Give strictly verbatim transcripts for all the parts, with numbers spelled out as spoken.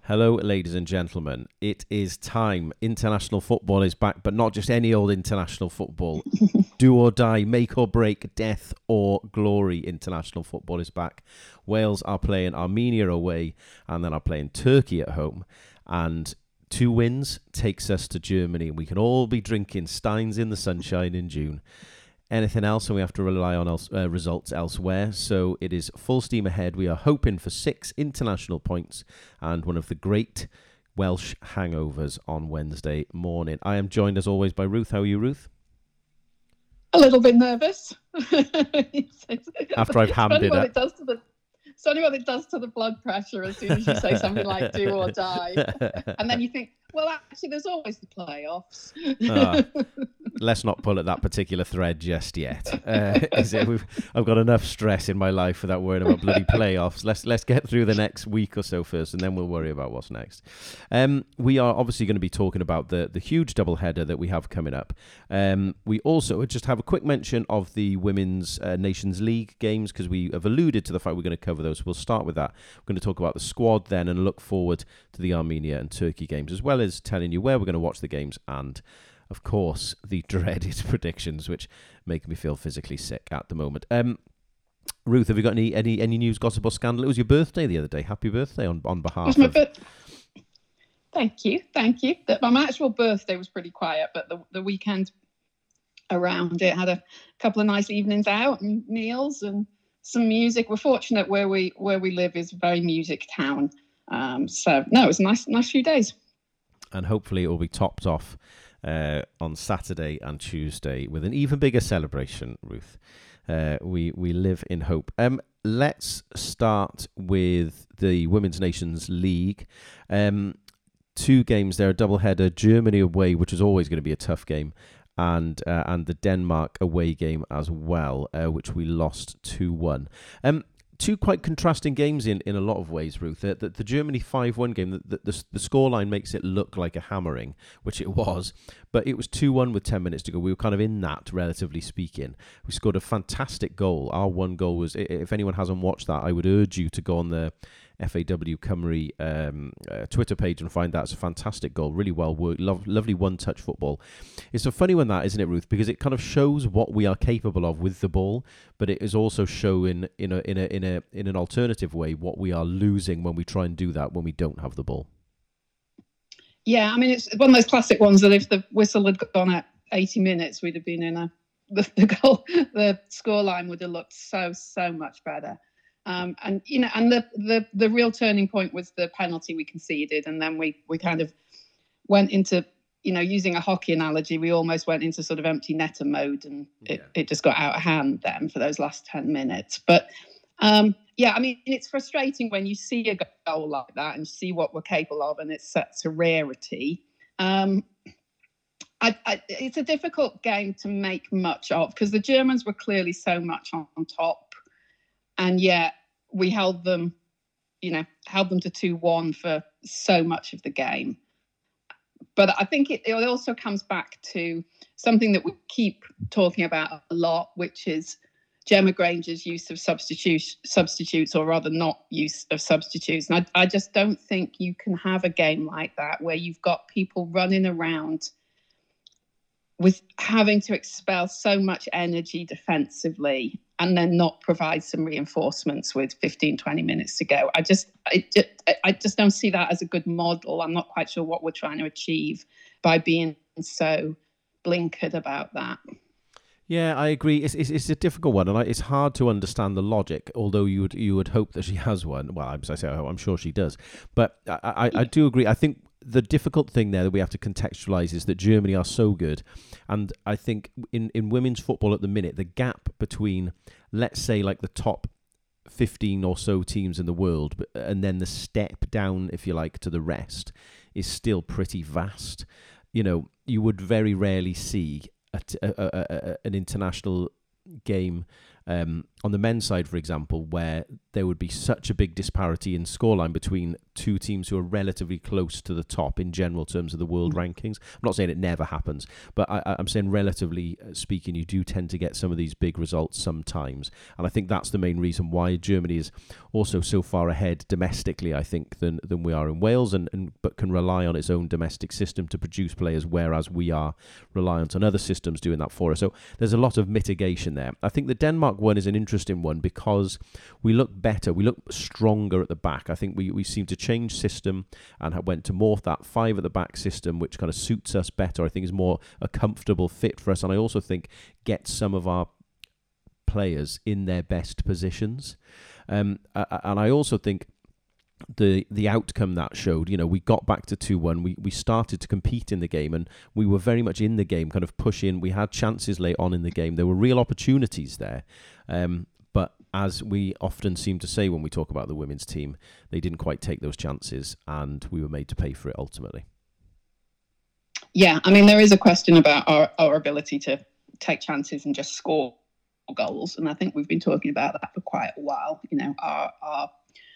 Hello, ladies and gentlemen. It is time. International football is back, but not just any old international football. Do or die, make or break, death or glory. International football is back. Wales are playing Armenia away and then are playing Turkey at home. And two wins takes us to Germany. We can all be drinking Steins in the sunshine in June. Anything else, and we have to rely on else, uh, results elsewhere. So it is full steam ahead. We are hoping for six international points and one of the great Welsh hangovers on Wednesday morning. I am joined, as always, by Ruth. How are you, Ruth? A little bit nervous. After I've hammed it up. It does to the, it's only what it does to the blood pressure as soon as you say something like do or die. And then you think, well, actually, there's always the playoffs. Ah, let's not pull at that particular thread just yet. Uh, is it, we've, I've got enough stress in my life without worrying about bloody playoffs. Let's let's get through the next week or so first, and then we'll worry about what's next. Um, we are obviously going to be talking about the, the huge doubleheader that we have coming up. Um, we also just have a quick mention of the Women's uh, Nations League games, because we have alluded to the fact we're going to cover those. We'll start with that. We're going to talk about the squad then and look forward to the Armenia and Turkey games, as well as telling you where we're going to watch the games and, of course, the dreaded predictions, which make me feel physically sick at the moment. Um, Ruth, have you got any, any any news, gossip or scandal? It was your birthday the other day. Happy birthday on, on behalf of... Bir- thank you, thank you. My actual birthday was pretty quiet, but the, the weekend around it had a couple of nice evenings out and meals and some music. We're fortunate where we where we live is a very music town. Um, so, no, it was a nice, nice few days. And hopefully it will be topped off uh, on Saturday and Tuesday with an even bigger celebration, Ruth. Uh, we we live in hope. Um, let's start with the Women's Nations League. Um, two games there, a doubleheader, Germany away, which is always going to be a tough game, and uh, and the Denmark away game as well, uh, which we lost two one. Um, Two quite contrasting games in, in a lot of ways, Ruth. The, the, the Germany five one game, the, the, the scoreline makes it look like a hammering, which it was, but it was two one with ten minutes to go. We were kind of in that, relatively speaking. We scored a fantastic goal. Our one goal was, if anyone hasn't watched that, I would urge you to go on the F A W Cymru um, uh, Twitter page and find that. It's a fantastic goal, really well worked, lo- lovely one-touch football. It's a funny one, that, isn't it, Ruth? Because it kind of shows what we are capable of with the ball, but it is also showing in a in a in a in an alternative way what we are losing when we try and do that when we don't have the ball. Yeah, I mean, it's one of those classic ones that if the whistle had gone at eighty minutes, we'd have been in a the, the goal, the scoreline would have looked so so much better. Um, and you know, and the, the the real turning point was the penalty we conceded, and then we we kind of went into, you know, using a hockey analogy, we almost went into sort of empty netter mode, and it, yeah. it just got out of hand then for those last ten minutes. But um, yeah, I mean, it's frustrating when you see a goal like that and see what we're capable of, and it's such a rarity. Um, I, I, it's a difficult game to make much of because the Germans were clearly so much on, on top. And yet we held them, you know, held them to two one for so much of the game. But I think it, it also comes back to something that we keep talking about a lot, which is Gemma Granger's use of substitutes, substitutes, or rather not use of substitutes. And I, I just don't think you can have a game like that where you've got people running around with having to expel so much energy defensively and then not provide some reinforcements with fifteen, twenty minutes to go. I just, I, I just don't see that as a good model. I'm not quite sure what we're trying to achieve by being so blinkered about that. Yeah, I agree. It's it's, it's a difficult one, and I, it's hard to understand the logic. Although you would you would hope that she has one. Well, as I say, I'm sure she does. But I, I, I do agree. I think the difficult thing there that we have to contextualise is that Germany are so good, and I think in, in women's football at the minute, the gap between, let's say, like the top fifteen or so teams in the world, but, and then the step down, if you like, to the rest, is still pretty vast. You know, you would very rarely see a, a, a, a, an international game Um, on the men's side, for example, where there would be such a big disparity in scoreline between two teams who are relatively close to the top in general terms of the world mm. rankings. I'm not saying it never happens, but I, I'm saying relatively speaking, you do tend to get some of these big results sometimes. And I think that's the main reason why Germany is also so far ahead domestically, I think, than than we are in Wales, and, and but can rely on its own domestic system to produce players, whereas we are reliant on other systems doing that for us. So there's a lot of mitigation there. I think the Denmark one is an interesting one because we look better, we look stronger at the back. I think we, we seem to change system and went to more that five at the back system, which kind of suits us better. I think is more a comfortable fit for us, and I also think gets some of our players in their best positions. Um, and I also think the the outcome that showed, you know, we got back to two one, we, we started to compete in the game, and we were very much in the game, kind of pushing. We had chances late on in the game. There were real opportunities there. Um, but as we often seem to say when we talk about the women's team, they didn't quite take those chances, and we were made to pay for it ultimately. Yeah, I mean, there is a question about our, our ability to take chances and just score goals, and I think we've been talking about that for quite a while. You know, our our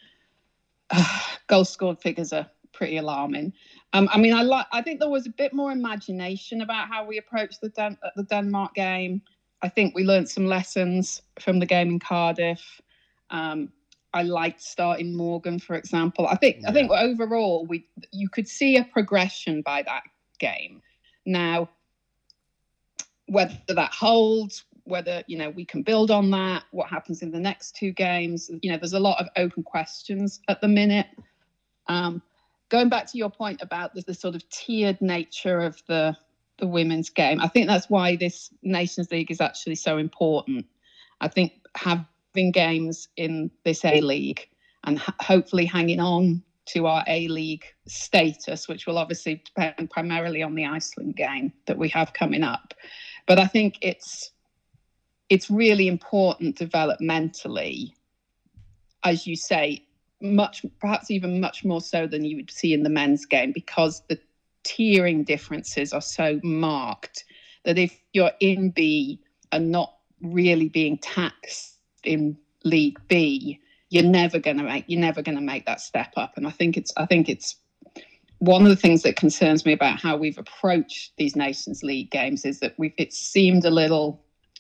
uh, goal scored figures are pretty alarming. Um, I mean, I like. I think there was a bit more imagination about how we approached the Den- the Denmark game. I think we learned some lessons from the game in Cardiff. Um, I liked starting Morgan, for example. I think. Yeah. I think overall, we you could see a progression by that game. Now, whether that holds, whether, you know, we can build on that, what happens in the next two games. You know, there's a lot of open questions at the minute. Um, going back to your point about the, the sort of tiered nature of the, the women's game, I think that's why this Nations League is actually so important. I think having games in this A-League and h- hopefully hanging on to our A-League status, which will obviously depend primarily on the Iceland game that we have coming up. But I think it's It's really important developmentally, as you say, much, perhaps even much more so than you would see in the men's game, because the tiering differences are so marked that if you're in B and not really being taxed in League B, you're never going to make you're never going to make that step up. And I think it's I think it's one of the things that concerns me about how we've approached these Nations League games is that we've it seemed a little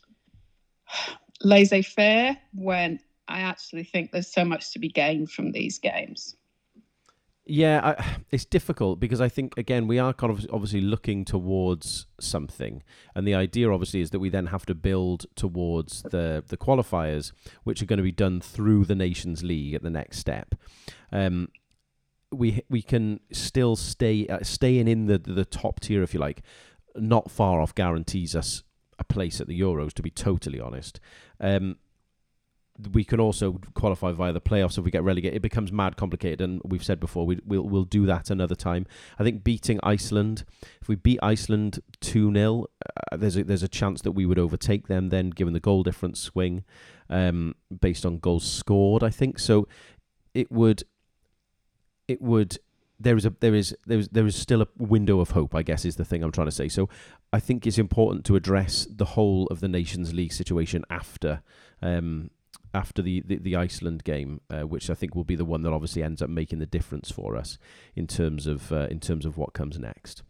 laissez-faire, when I actually think there's so much to be gained from these games. Yeah, I, it's difficult because I think, again, we are kind of obviously looking towards something. And the idea, obviously, is that we then have to build towards the, the qualifiers, which are going to be done through the Nations League at the next step. Um, we we can still stay uh, staying in the, the top tier, if you like, not far off guarantees us a place at the Euros, to be totally honest. Um, we can also qualify via the playoffs if we get relegated. It becomes mad complicated, and we've said before, we, we'll we'll do that another time. I think beating Iceland, if we beat Iceland two nil, uh, there's a, there's a chance that we would overtake them then, given the goal difference swing, um, based on goals scored, I think. So it would, it would, there is a there is there is there is still a window of hope, I guess, is the thing I'm trying to say. So I think it's important to address the whole of the Nations League situation after um, after the, the, the Iceland game, uh, which I think will be the one that obviously ends up making the difference for us in terms of uh, in terms of what comes next.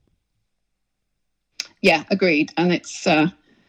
Yeah, agreed. And it's uh,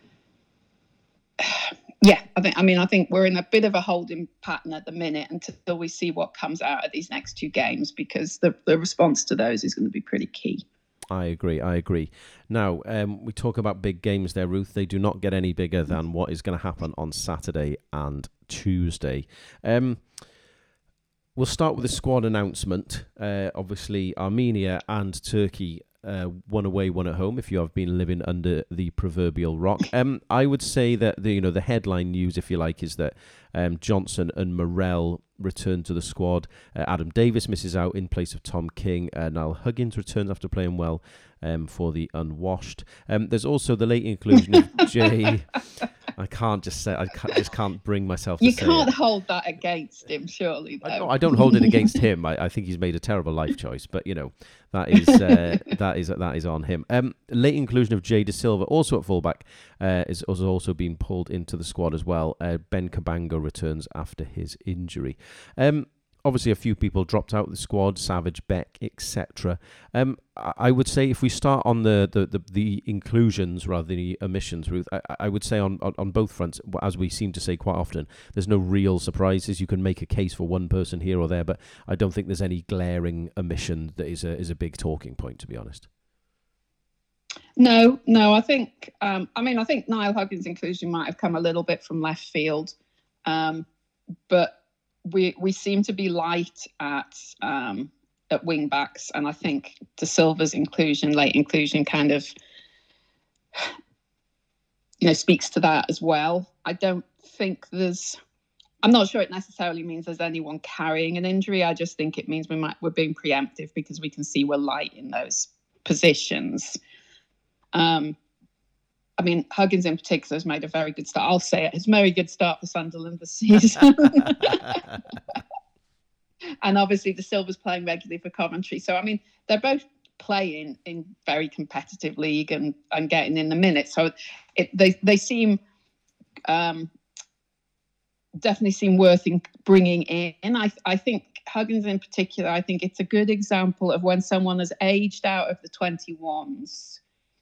yeah, I think I mean I think we're in a bit of a holding pattern at the minute until we see what comes out of these next two games, because the, the response to those is going to be pretty key. I agree, I agree. Now, um, we talk about big games there, Ruth. They do not get any bigger than what is going to happen on Saturday and Tuesday. Um, we'll start with the squad announcement. Uh, obviously, Armenia and Turkey, uh, one away, one at home, if you have been living under the proverbial rock. Um, I would say that the you know the headline news, if you like, is that Um, Johnson and Morel return to the squad. Uh, Adam Davis misses out in place of Tom King. Uh, Niall Huggins returns after playing well um, for the unwashed. Um, there's also the late inclusion of Jay. I can't just say. I can't, just can't bring myself to you say can't it. hold that against him, surely. Though. I, no, I don't hold it against him. I, I think he's made a terrible life choice, but you know that is uh, that is that is on him. Um, late inclusion of Jay De Silva, also at fullback, uh, is has also been pulled into the squad as well. Uh, Ben Cabango returns after his injury. Um, Obviously, a few people dropped out of the squad, Savage, Beck, et cetera. Um, I would say if we start on the, the, the, the inclusions rather than the omissions, Ruth, I, I would say on, on, on both fronts, as we seem to say quite often, there's no real surprises. You can make a case for one person here or there, but I don't think there's any glaring omission that is a, is a big talking point, to be honest. No, no, I think, um, I mean, I think Niall Huggins' inclusion might have come a little bit from left field, um, but we we seem to be light at um, at wing backs, and I think De Silva's inclusion, late inclusion, kind of you know speaks to that as well. I don't think there's. I'm not sure it necessarily means there's anyone carrying an injury. I just think it means we might we're being preemptive because we can see we're light in those positions. Um, I mean, Huggins in particular has made a very good start. I'll say it. It's a very good start for Sunderland this season. And obviously De Silva's playing regularly for Coventry. So, I mean, they're both playing in very competitive league and, and getting in the minutes. So it, they, they seem, um, definitely seem worth in bringing in. I, I think Huggins in particular, I think it's a good example of when someone has aged out of the twenty-ones.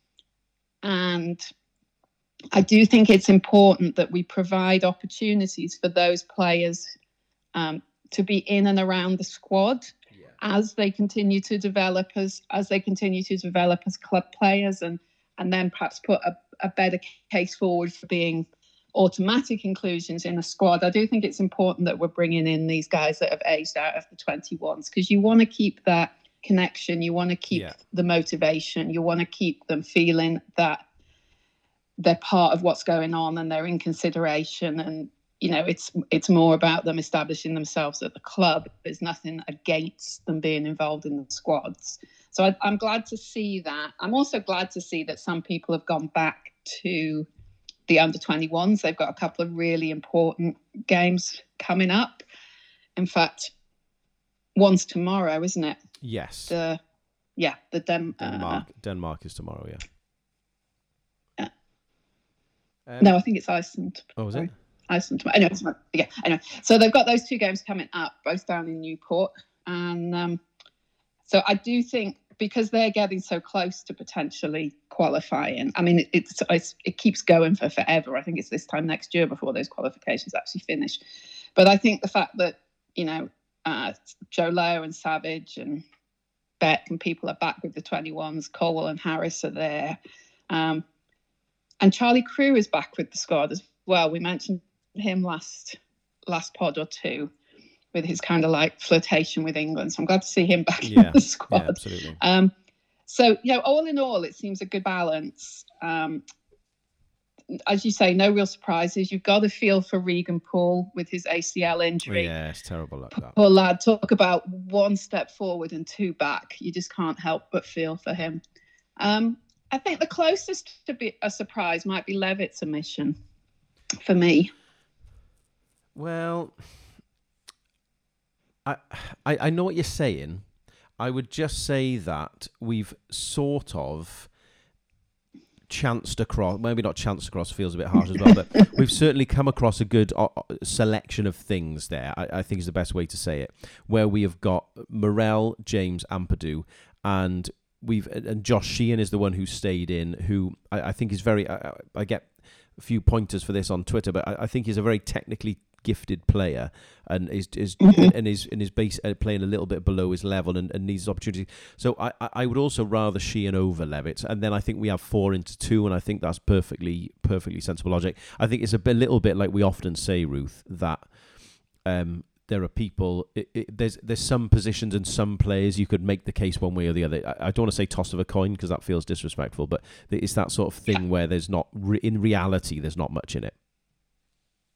And I do think it's important that we provide opportunities for those players um, to be in and around the squad yeah. as they continue to develop as as they continue to develop as club players, and and then perhaps put a, a better case forward for being automatic inclusions in a squad. I do think it's important that we're bringing in these guys that have aged out of the twenty-ones, because you want to keep that connection, you want to keep yeah. the motivation, you want to keep them feeling that they're part of what's going on and they're in consideration, and you know it's it's more about them establishing themselves at the club. There's nothing against them being involved in the squads. So I, I'm glad to see that. I'm also glad to see that some people have gone back to the under twenty-ones. They've got a couple of really important games coming up. In fact, one's tomorrow, isn't it? Yes. The yeah, the Den- Denmark. Uh, Denmark is tomorrow. Yeah. yeah. Um, no, I think it's Iceland. Oh, is Sorry. it? Iceland tomorrow. Anyway, tomorrow. Yeah. Anyway, so they've got those two games coming up, both down in Newport, and um, so I do think because they're getting so close to potentially qualifying. I mean, it, it's, it's it keeps going for forever. I think it's this time next year before those qualifications actually finish. But I think the fact that you know. Uh, Joe Lowe and Savage and Beck and people are back with the twenty-ones. Colwell and Harris are there. Um, and Charlie Crew is back with the squad as well. We mentioned him last last pod or two with his kind of like flirtation with England. So I'm glad to see him back yeah, in the squad. Yeah, absolutely. Um, so, you know, all in all, it seems a good balance. Um, As you say, no real surprises. You've got to feel for Regan Poole with his A C L injury. Yeah, it's terrible like that. Poor lad, talk about one step forward and two back. You just can't help but feel for him. Um, I think the closest to be a surprise might be Levitt's omission for me. Well, I, I I know what you're saying. I would just say that we've sort of chanced across, maybe not chanced across feels a bit harsh as well, but we've certainly come across a good uh, selection of things there, I, I think is the best way to say it, where we have got Morel, James, Ampadu, and we've and Josh Sheehan is the one who stayed in, who I, I think is very, I, I get a few pointers for this on Twitter, but I, I think he's a very technically gifted player and is is mm-hmm. and is and is base uh, playing a little bit below his level and, and needs opportunity. So I, I would also rather Sheehan over Levitt, and then I think we have four into two, and I think that's perfectly perfectly sensible logic. I think it's a bit, little bit like we often say, Ruth, that um there are people. It, it, there's there's some positions and some players you could make the case one way or the other. I, I don't want to say toss of a coin because that feels disrespectful, but it's that sort of thing where there's not re- in reality there's not much in it. No,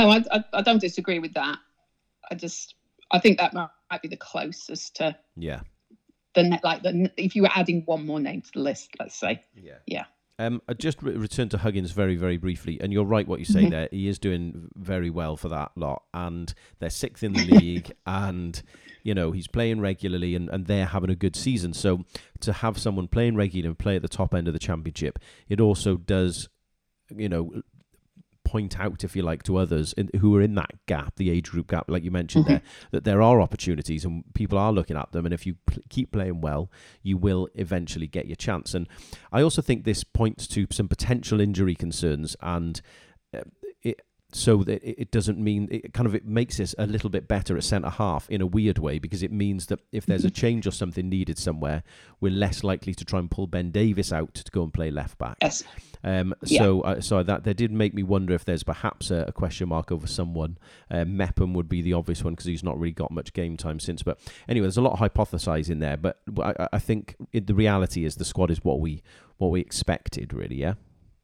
no, I, I I don't disagree with that. I just I think that might, might be the closest to yeah the net, like the if you were adding one more name to the list, let's say. yeah Yeah. Um, I just re- return to Huggins very, very briefly, and you're right what you say mm-hmm. there. He is doing very well for that lot, and they're sixth in the league, and you know he's playing regularly, and, and they're having a good season. So to have someone playing regularly and play at the top end of the championship, it also does, you know, point out, if you like, to others in, who are in that gap, the age group gap, like you mentioned mm-hmm. there, that there are opportunities and people are looking at them. And if you pl- keep playing well, you will eventually get your chance. And I also think this points to some potential injury concerns, and uh, it, so that it doesn't mean it kind of it makes this a little bit better at centre half in a weird way, because it means that if there's a change or something needed somewhere, we're less likely to try and pull Ben Davies out to go and play left back. Yes. Um, yeah. So, uh, so that that did make me wonder if there's perhaps a, a question mark over someone. Uh, Mepham would be the obvious one because he's not really got much game time since. But anyway, there's a lot of hypothesising there. But I, I think it, the reality is the squad is what we what we expected, really. Yeah.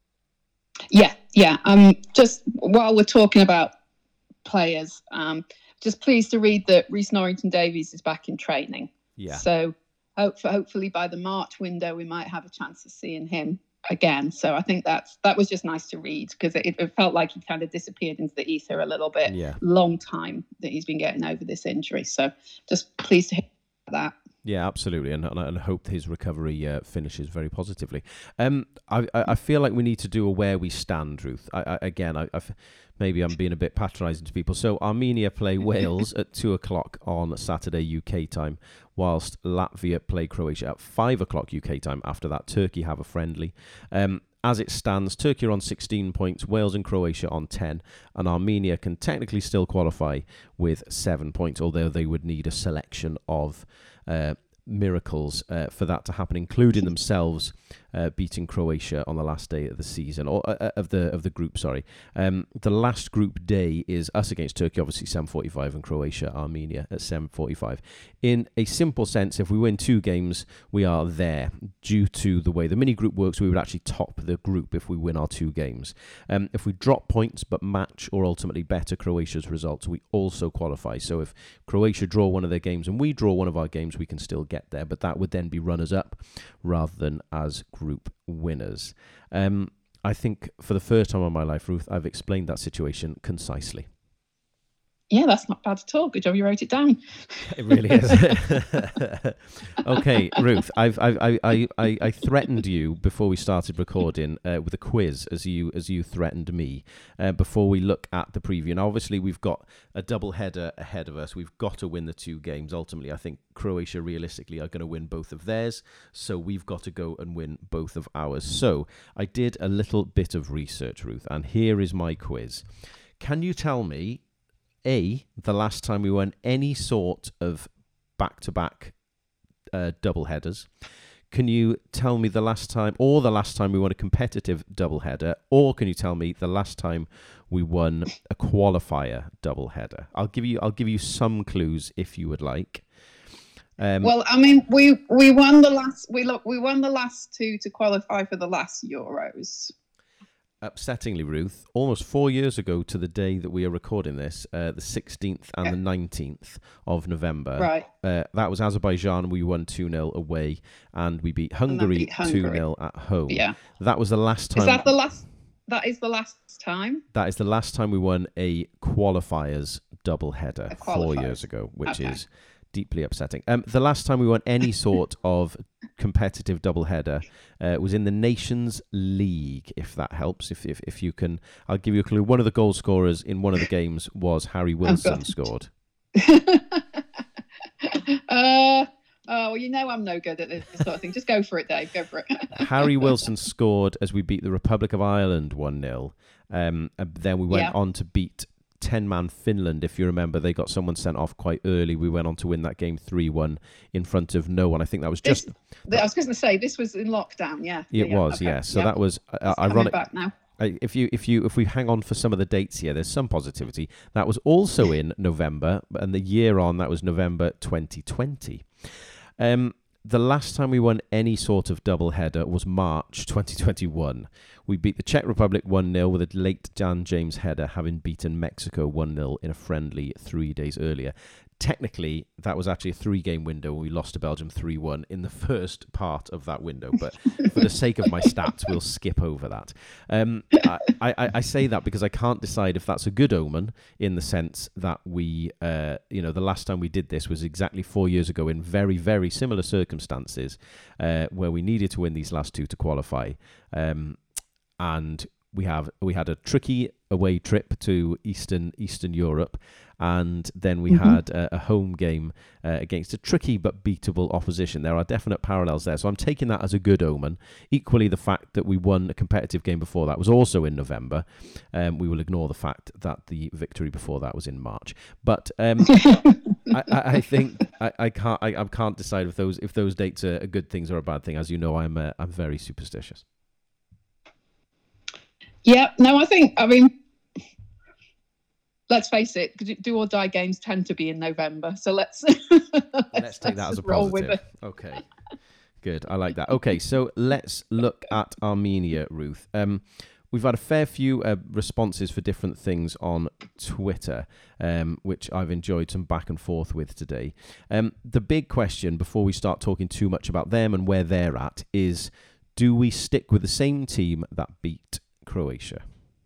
Yeah, yeah. Um, just while we're talking about players, um, just pleased to read that Reece Norrington Davies is back in training. Yeah. So hope, hopefully by the March window we might have a chance of seeing him again. So I think that's that was just nice to read, because it, it felt like he kind of disappeared into the ether a little bit. Yeah. Long time that he's been getting over this injury. So just pleased to hear that. Yeah, absolutely, and and I hope his recovery uh, finishes very positively. Um, I I feel like we need to do a where we stand, Ruth. I, I again, I, I maybe I'm being a bit patronising to people. So Armenia play Wales at two o'clock on Saturday U K time, whilst Latvia play Croatia at five o'clock U K time. After that, Turkey have a friendly. Um, As it stands, Turkey are on sixteen points, Wales and Croatia on ten, and Armenia can technically still qualify with seven points, although they would need a selection of uh, miracles uh, for that to happen, including themselves uh, beating Croatia on the last day of the season, or uh, of the of the group. Sorry, um, the last group day is us against Turkey, obviously seven forty-five, and Croatia, Armenia at seven forty-five. In a simple sense, if we win two games, we are there. Due to the way the mini group works, we would actually top the group if we win our two games. Um, if we drop points but match or ultimately better Croatia's results, we also qualify. So if Croatia draw one of their games and we draw one of our games, we can still get there, but that would then be runners up rather than as group winners. Um, I think for the first time in my life, Ruth, I've explained that situation concisely. Yeah, that's not bad at all. Good job you wrote it down. It really is. Okay, Ruth, I've, I've, I, I, I, I threatened you before we started recording uh, with a quiz, as you as you threatened me, uh, before we look at the preview. And obviously, we've got a double header ahead of us. We've got to win the two games. Ultimately, I think Croatia realistically are going to win both of theirs, so we've got to go and win both of ours. So I did a little bit of research, Ruth, and here is my quiz. Can you tell me, A, the last time we won any sort of back-to-back uh, double headers? Can you tell me the last time, or the last time we won a competitive double header, or can you tell me the last time we won a qualifier double header? I'll give you, I'll give you some clues if you would like. Um, well, I mean, we we won the last we look we won the last two to qualify for the last Euros. Upsettingly, Ruth, almost four years ago to the day that we are recording this, uh, the sixteenth and yeah. the nineteenth of November. Right. Uh, that was Azerbaijan. We won two nil away, and we beat Hungary two nil at home. Yeah. That was the last time. Is that the last? That is the last time? That is the last time we won a qualifiers double header four years ago, which okay. is deeply upsetting. Um, the last time we won any sort of competitive doubleheader uh, was in the Nations League, if that helps. If, if if you can, I'll give you a clue. One of the goal scorers in one of the games was Harry Wilson oh, scored. uh, oh, well, you know I'm no good at this sort of thing. Just go for it, Dave. Go for it. Harry Wilson scored as we beat the Republic of Ireland one nil. Um, and then we went yeah. on to beat ten-man Finland. If you remember, they got someone sent off quite early. We went on to win that game three one in front of no one. I think that was just... This, I was going to say, this was in lockdown, yeah. It yeah, was, okay. yeah. So yeah. that was uh, it's ironic. Back now. If you if you if we hang on for some of the dates here, there's some positivity. That was also in November, and the year on, that was November twenty twenty. Um, the last time we won any sort of double header was March twenty twenty-one. We beat the Czech Republic one nil with a late Dan James header, having beaten Mexico one nil in a friendly three days earlier. Technically, that was actually a three-game window. We lost to Belgium three one in the first part of that window. But for the sake of my stats, we'll skip over that. Um, I, I, I say that because I can't decide if that's a good omen in the sense that we, uh, you know, the last time we did this was exactly four years ago in very, very similar circumstances uh, where we needed to win these last two to qualify. Um, and we have we had a tricky away trip to Eastern Eastern Europe, and then we mm-hmm. had a, a home game uh, against a tricky but beatable opposition. There are definite parallels there, so I'm taking that as a good omen. Equally, the fact that we won a competitive game before that was also in November. Um, we will ignore the fact that the victory before that was in March. But um, I, I, I think I, I can't I, I can't decide if those if those dates are good things or a bad thing. As you know, I'm uh, I'm very superstitious. Yeah, no, I think, I mean, let's face it, do or die games tend to be in November. So let's let's, let's take that as a positive. Okay, good. I like that. Okay, so let's look at Armenia, Ruth. Um, we've had a fair few uh, responses for different things on Twitter, um, which I've enjoyed some back and forth with today. Um, the big question, before we start talking too much about them and where they're at, is do we stick with the same team that beat Croatia?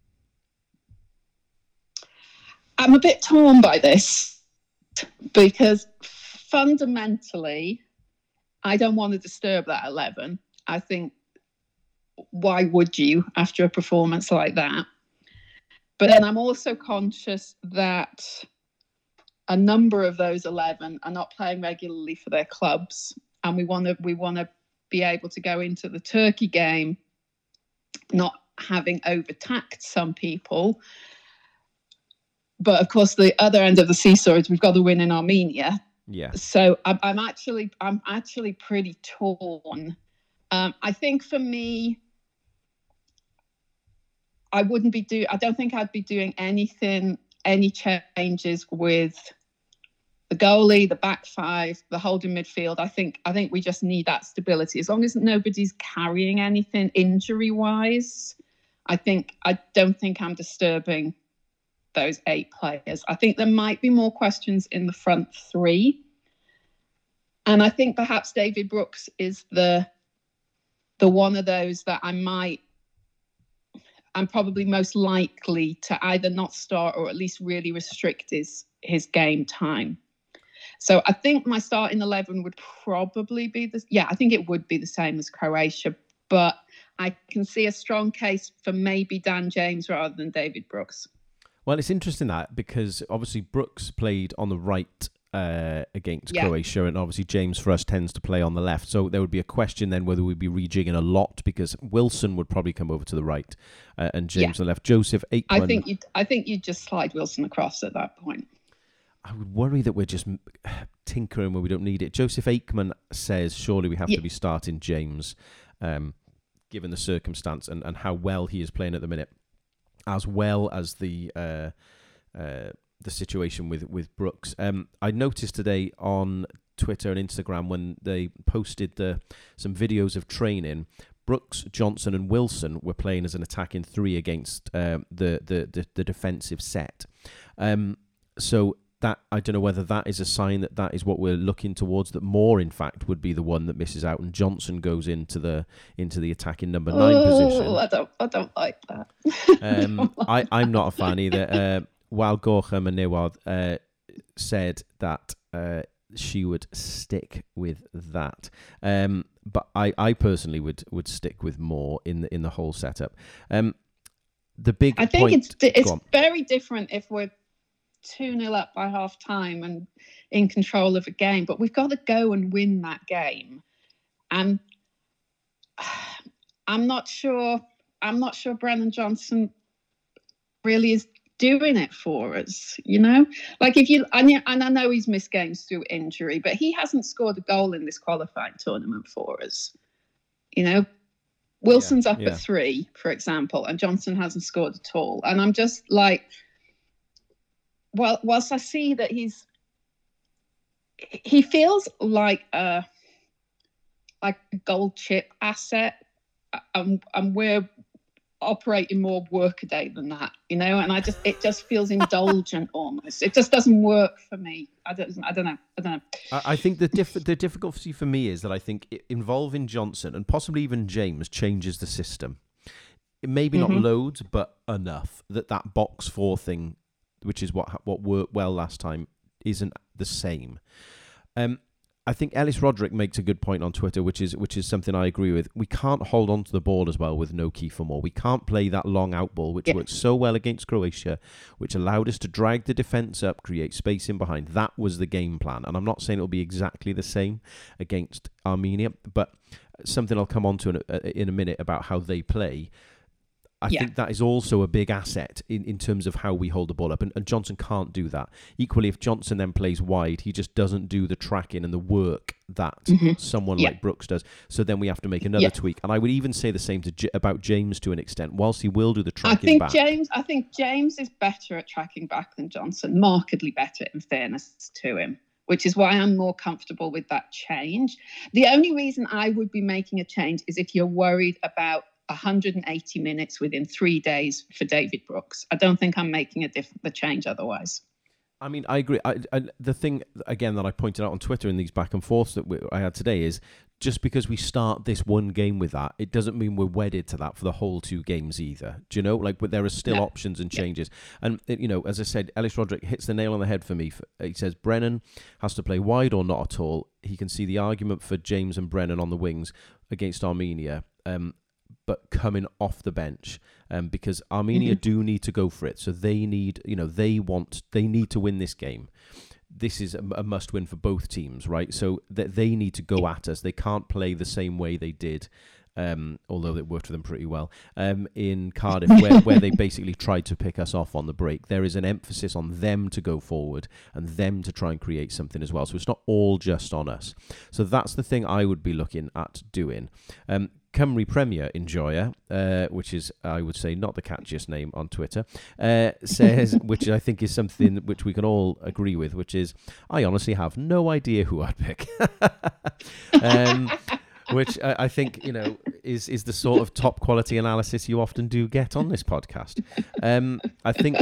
I'm a bit torn by this because fundamentally I don't want to disturb that eleven. I think why would you after a performance like that? But then I'm also conscious that a number of those eleven are not playing regularly for their clubs, and we want to we want to be able to go into the Turkey game not having overtaxed some people. But of course, the other end of the seesaw is we've got to win in Armenia. Yeah. So I'm, I'm actually, I'm actually pretty torn. Um, I think for me, I wouldn't be do. I don't think I'd be doing anything, any changes with the goalie, the back five, the holding midfield. I think, I think we just need that stability. As long as nobody's carrying anything injury-wise, I think I don't think I'm disturbing those eight players. I think there might be more questions in the front three. And I think perhaps David Brooks is the the one of those that I might, I'm probably most likely to either not start or at least really restrict his, his game time. So I think my starting eleven would probably be the, yeah, I think it would be the same as Croatia, but I can see a strong case for maybe Dan James rather than David Brooks. Well, it's interesting that because obviously Brooks played on the right uh, against yeah. Croatia, and obviously James for us tends to play on the left. So there would be a question then whether we'd be rejigging a lot because Wilson would probably come over to the right uh, and James yeah. on the left. Joseph Aikman. I think you'd, I think you'd just slide Wilson across at that point. I would worry that we're just tinkering where we don't need it. Joseph Aikman says surely we have yeah. to be starting James, um, given the circumstance and, and how well he is playing at the minute, as well as the uh, uh, the situation with with Brooks. Um, I noticed today on Twitter and Instagram when they posted the some videos of training, Brooks, Johnson, and Wilson were playing as an attacking three against um, the, the the the defensive set. Um, so. That I don't know whether that is a sign that that is what we're looking towards. That Moore, in fact, would be the one that misses out, and Johnson goes into the into the attacking number nine oh, position. I don't, I don't like that. Um, don't like I, that. I'm not a fan either. Uh, While Gorka Manewad uh, said that uh, she would stick with that, um, but I, I personally would would stick with Moore in the in the whole setup. Um, the big I think point, it's it's very different if we're two nil up by half time and in control of a game, but we've got to go and win that game. And I'm not sure, I'm not sure Brennan Johnson really is doing it for us, you know? Like if you, and, and I know he's missed games through injury, but he hasn't scored a goal in this qualifying tournament for us. You know, Wilson's yeah, up yeah. at three, for example, and Johnson hasn't scored at all. And I'm just like, well, whilst I see that he's, he feels like a, like a gold chip asset, and, and we're operating more workaday than that, you know. And I just, it just feels indulgent almost. It just doesn't work for me. I don't, I don't know. I don't know. I, I think the diff- the difficulty for me is that I think it, involving Johnson and possibly even James changes the system. Maybe not mm-hmm. loads, but enough that that box four thing, which is what what worked well last time, isn't the same. Um, I think Ellis Roderick makes a good point on Twitter, which is which is something I agree with. We can't hold on to the ball as well with no Kiefer Moore. We can't play that long out ball, which yeah. worked so well against Croatia, which allowed us to drag the defence up, create space in behind. That was the game plan. And I'm not saying it'll be exactly the same against Armenia, but something I'll come on to in a, in a minute about how they play. I yeah. think that is also a big asset in, in terms of how we hold the ball up. And, and Johnson can't do that. Equally, if Johnson then plays wide, he just doesn't do the tracking and the work that mm-hmm. someone yeah. like Brooks does. So then we have to make another yeah. tweak. And I would even say the same to J- about James to an extent. Whilst he will do the tracking I think back. James, I think James is better at tracking back than Johnson, markedly better in fairness to him, which is why I'm more comfortable with that change. The only reason I would be making a change is if you're worried about one hundred eighty minutes within three days for David Brooks. I don't think I'm making a diff- the change otherwise. I mean, I agree. I, I, the thing, again, that I pointed out on Twitter in these back and forths that we, I had today is just because we start this one game with that, it doesn't mean we're wedded to that for the whole two games either. Do you know? Like, but there are still no. options and changes. Yeah. And, you know, as I said, Ellis Roderick hits the nail on the head for me. He says Brennan has to play wide or not at all. He can see the argument for James and Brennan on the wings against Armenia. Um, but coming off the bench, um, because Armenia mm-hmm. do need to go for it. So they need, you know, they want, they need to win this game. This is a, a must-win for both teams, right? So that they need to go at us. They can't play the same way they did, um, although it worked for them pretty well, um, in Cardiff, where, where they basically tried to pick us off on the break. There is an emphasis on them to go forward and them to try and create something as well. So it's not all just on us. So that's the thing I would be looking at doing. Um, Cymru Premier Enjoyer, uh, which is, I would say, not the catchiest name on Twitter, uh, says, which I think is something which we can all agree with, which is, I honestly have no idea who I'd pick. um, which I, I think, you know, is is the sort of top quality analysis you often do get on this podcast. Um, I think...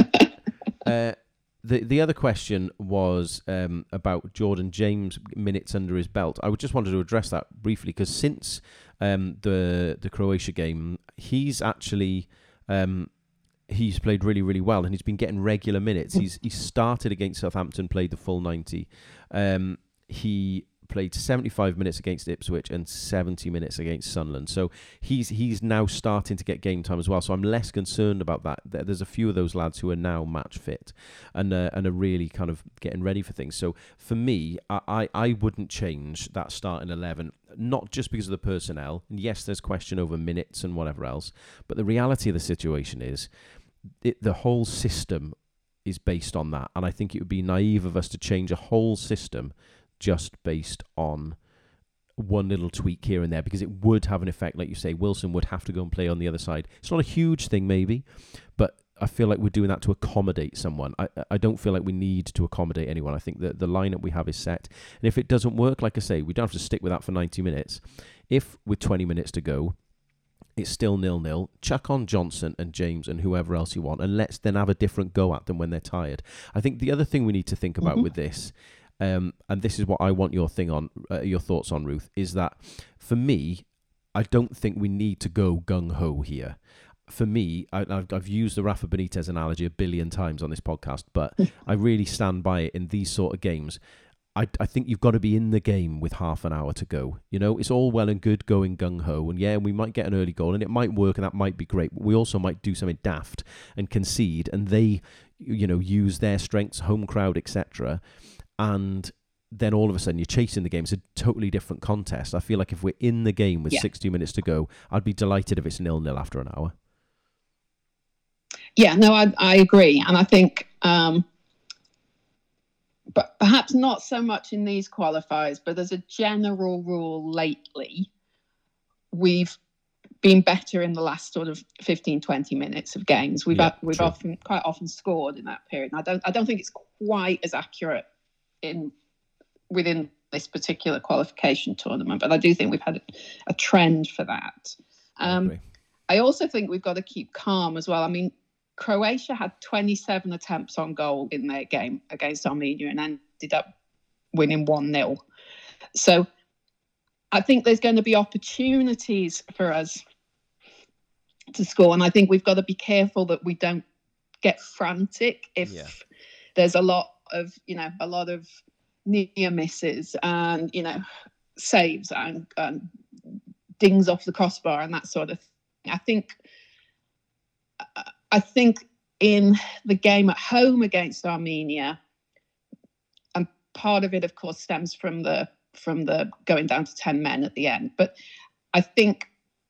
Uh, The the other question was um, about Jordan James' minutes under his belt. I would just wanted to address that briefly because since um, the the Croatia game, he's actually um, he's played really really well and he's been getting regular minutes. He's he started against Southampton, played the full ninety. Um, he played seventy-five minutes against Ipswich and seventy minutes against Sunderland. So he's he's now starting to get game time as well. So I'm less concerned about that. There's a few of those lads who are now match fit and uh, and are really kind of getting ready for things. So for me, I, I, I wouldn't change that starting eleven, not just because of the personnel. And yes, there's question over minutes and whatever else. But the reality of the situation is it, the whole system is based on that. And I think it would be naive of us to change a whole system just based on one little tweak here and there, because it would have an effect. Like you say, Wilson would have to go and play on the other side. It's not a huge thing maybe, but I feel like we're doing that to accommodate someone. I, I don't feel like we need to accommodate anyone. I think that the lineup we have is set. And if it doesn't work, like I say, we don't have to stick with that for ninety minutes. If with twenty minutes to go, it's still nil-nil, chuck on Johnson and James and whoever else you want, and let's then have a different go at them when they're tired. I think the other thing we need to think about mm-hmm. with this, Um, and this is what I want your thing on, uh, your thoughts on, Ruth, is that for me, I don't think we need to go gung-ho here. For me, I, I've, I've used the Rafa Benitez analogy a billion times on this podcast, but I really stand by it in these sort of games. I, I think you've got to be in the game with half an hour to go. You know, it's all well and good going gung-ho, and yeah, we might get an early goal, and it might work, and that might be great. But we also might do something daft and concede, and they, you know, use their strengths, home crowd, et cetera, and then all of a sudden you're chasing the game. It's a totally different contest. I feel like if we're in the game with yeah. sixty minutes to go, I'd be delighted if it's nil-nil after an hour. Yeah, no, I, I agree. And I think, um, but perhaps not so much in these qualifiers, but as a general rule lately, we've been better in the last sort of fifteen, twenty minutes of games. We've yeah, we've true. often quite often scored in that period. And I don't I don't think it's quite as accurate in within this particular qualification tournament, but I do think we've had a, a trend for that. Um, I, I also think we've got to keep calm as well. I mean, Croatia had twenty-seven attempts on goal in their game against Armenia and ended up winning one nil. So I think there's going to be opportunities for us to score, and I think we've got to be careful that we don't get frantic if yeah. there's a lot of, you know, a lot of near misses and, you know, saves and, and dings off the crossbar and that sort of thing. I think I think in the game at home against Armenia, and part of it, of course, stems from the from the going down to ten men at the end. But I think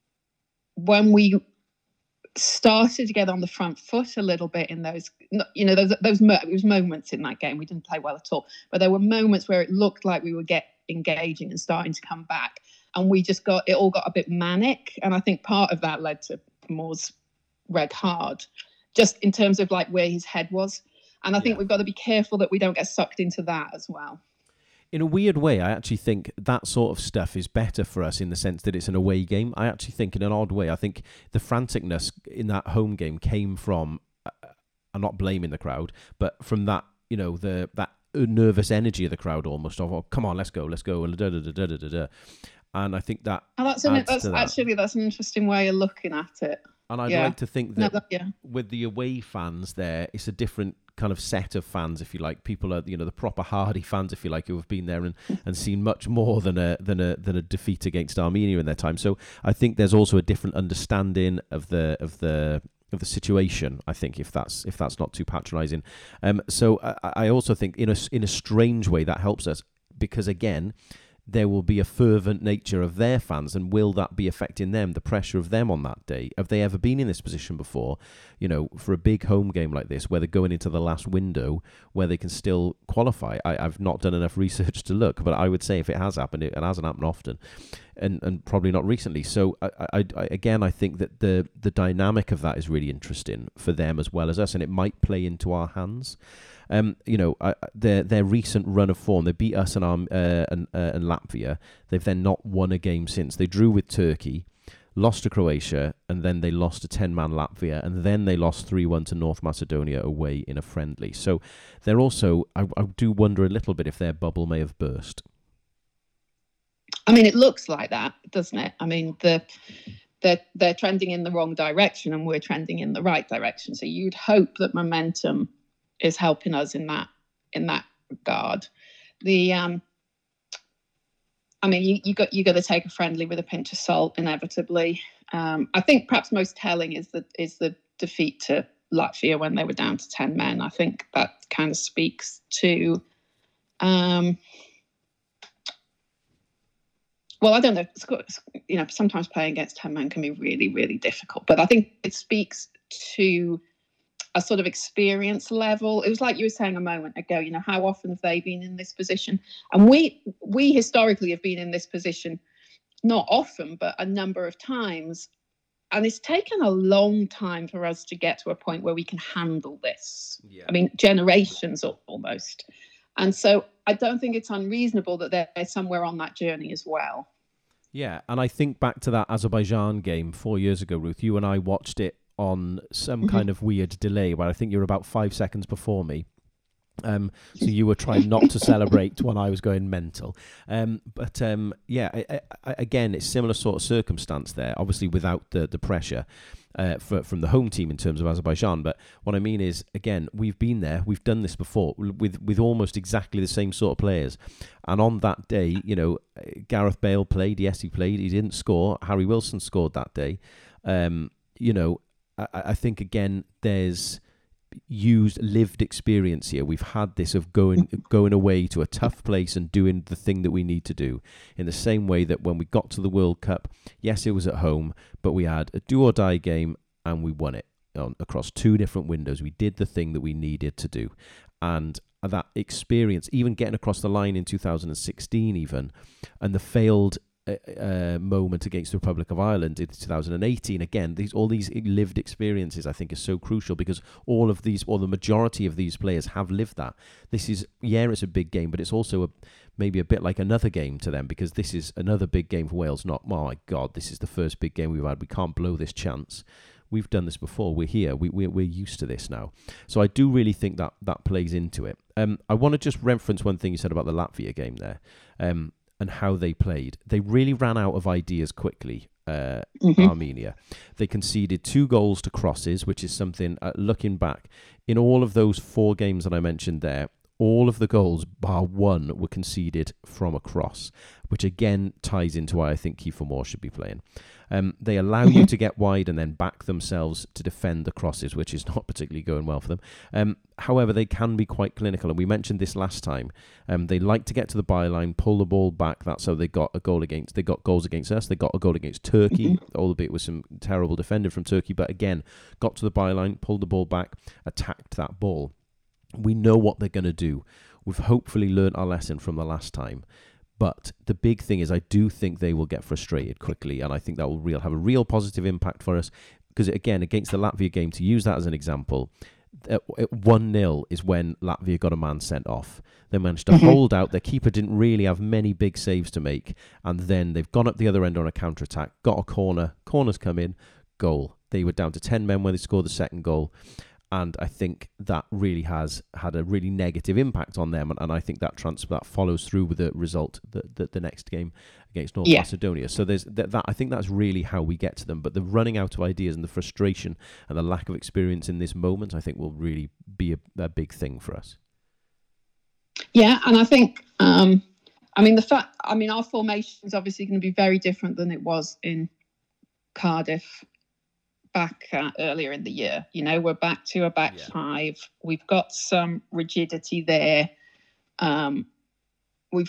when we started to get on the front foot a little bit in those, you know, those those those moments in that game, we didn't play well at all. But there were moments where it looked like we were get engaging and starting to come back, and we just got it all got a bit manic. And I think part of that led to Moore's red card, just in terms of like where his head was. And I think yeah. we've got to be careful that we don't get sucked into that as well. In a weird way, I actually think that sort of stuff is better for us in the sense that it's an away game. I actually think in an odd way, I think the franticness in that home game came from, uh, I'm not blaming the crowd, but from that, you know, the that nervous energy of the crowd almost of, oh, come on, let's go, let's go, and da da da da da da. And I think that oh, that's, an, that's that. actually, that's an interesting way of looking at it. And I'd yeah. like to think that, no, that yeah. with the away fans there, it's a different kind of set of fans, if you like. People are, you know, the proper hardy fans, if you like, who have been there and, and seen much more than a than a than a defeat against Armenia in their time. So I think there's also a different understanding of the of the of the situation. I think if that's if that's not too patronising. Um. So I, I also think in a in a strange way that helps us, because again, there will be a fervent nature of their fans, and will that be affecting them, the pressure of them on that day? Have they ever been in this position before, you know, for a big home game like this, where they're going into the last window, where they can still qualify? I, I've not done enough research to look, but I would say if it has happened, it, it hasn't happened often, and, and probably not recently. So, I, I, I, again, I think that the, the dynamic of that is really interesting for them as well as us, and it might play into our hands. Um, you know, uh, their their recent run of form, they beat us and, um, uh, and, uh, and Latvia. They've then not won a game since. They drew with Turkey, lost to Croatia, and then they lost to ten-man Latvia, and then they lost three one to North Macedonia away in a friendly. So they're also, I, I do wonder a little bit if their bubble may have burst. I mean, it looks like that, doesn't it? I mean, the they're, they're trending in the wrong direction, and we're trending in the right direction. So you'd hope that momentum is helping us in that in that regard. The um, I mean, you, you got you got to take a friendly with a pinch of salt, inevitably. Um, I think perhaps most telling is the is the defeat to Latvia when they were down to ten men. I think that kind of speaks to, um, well, I don't know. You know, sometimes playing against ten men can be really, really difficult. But I think it speaks to a sort of experience level. It was like you were saying a moment ago, you know, how often have they been in this position? And we we historically have been in this position, not often, but a number of times. And it's taken a long time for us to get to a point where we can handle this. Yeah. I mean, generations almost. And so I don't think it's unreasonable that they're somewhere on that journey as well. Yeah, and I think back to that Azerbaijan game four years ago, Ruth. You and I watched it on some mm-hmm. kind of weird delay where I think you were about five seconds before me. Um, so you were trying not to celebrate when I was going mental. Um, but um, yeah, I, I, again, it's similar sort of circumstance there, obviously without the, the pressure uh, for, from the home team in terms of Azerbaijan. But what I mean is, again, we've been there, we've done this before with, with almost exactly the same sort of players. And on that day, you know, Gareth Bale played, yes, he played, he didn't score. Harry Wilson scored that day. Um, you know, I, I think, again, there's used lived experience here. We've had this of going going away to a tough place and doing the thing that we need to do, in the same way that when we got to the World Cup, yes, it was at home, but we had a do or die game and we won it on, across two different windows. We did the thing that we needed to do, and that experience, even getting across the line in two thousand sixteen even, and the failed uh, moment against the Republic of Ireland in two thousand eighteen. Again, these all these lived experiences I think is so crucial, because all of these, or the majority of these players have lived that. This is, yeah, it's a big game, but it's also a, maybe a bit like another game to them, because this is another big game for Wales. Not, oh my God, this is the first big game we've had. We can't blow this chance. We've done this before. We're here. We, we're, we're used to this now. So I do really think that that plays into it. Um, I want to just reference one thing you said about the Latvia game there, um, and how they played. They really ran out of ideas quickly, uh, mm-hmm. Armenia. They conceded two goals to crosses, which is something, uh, looking back, in all of those four games that I mentioned there, all of the goals, bar one, were conceded from a cross, which again ties into why I think Kiefer Moore should be playing. Um, they allow you to get wide and then back themselves to defend the crosses, which is not particularly going well for them. Um, however, they can be quite clinical, and we mentioned this last time. Um, they like to get to the byline, pull the ball back. That's how they got a goal against. They got goals against us. They got a goal against Turkey, albeit with some terrible defending from Turkey. But again, got to the byline, pulled the ball back, attacked that ball. We know what they're going to do. We've hopefully learned our lesson from the last time. But the big thing is, I do think they will get frustrated quickly, and I think that will real have a real positive impact for us. Because again, against the Latvia game, to use that as an example, one nil is when Latvia got a man sent off. They managed to mm-hmm. hold out. Their keeper didn't really have many big saves to make, and then they've gone up the other end on a counter-attack, got a corner, corners come in, goal. They were down to ten men when they scored the second goal. And I think that really has had a really negative impact on them. And, and I think that trans- that follows through with the result, the, the, the next game against North yeah. Macedonia. So there's that, that. I think that's really how we get to them. But the running out of ideas and the frustration and the lack of experience in this moment, I think, will really be a, a big thing for us. Yeah, and I think, um, I mean, the fact, I mean, our formation is obviously going to be very different than it was in Cardiff back uh, earlier in the year. You know, we're back to a back yeah. five. We've got some rigidity there. Um, we've,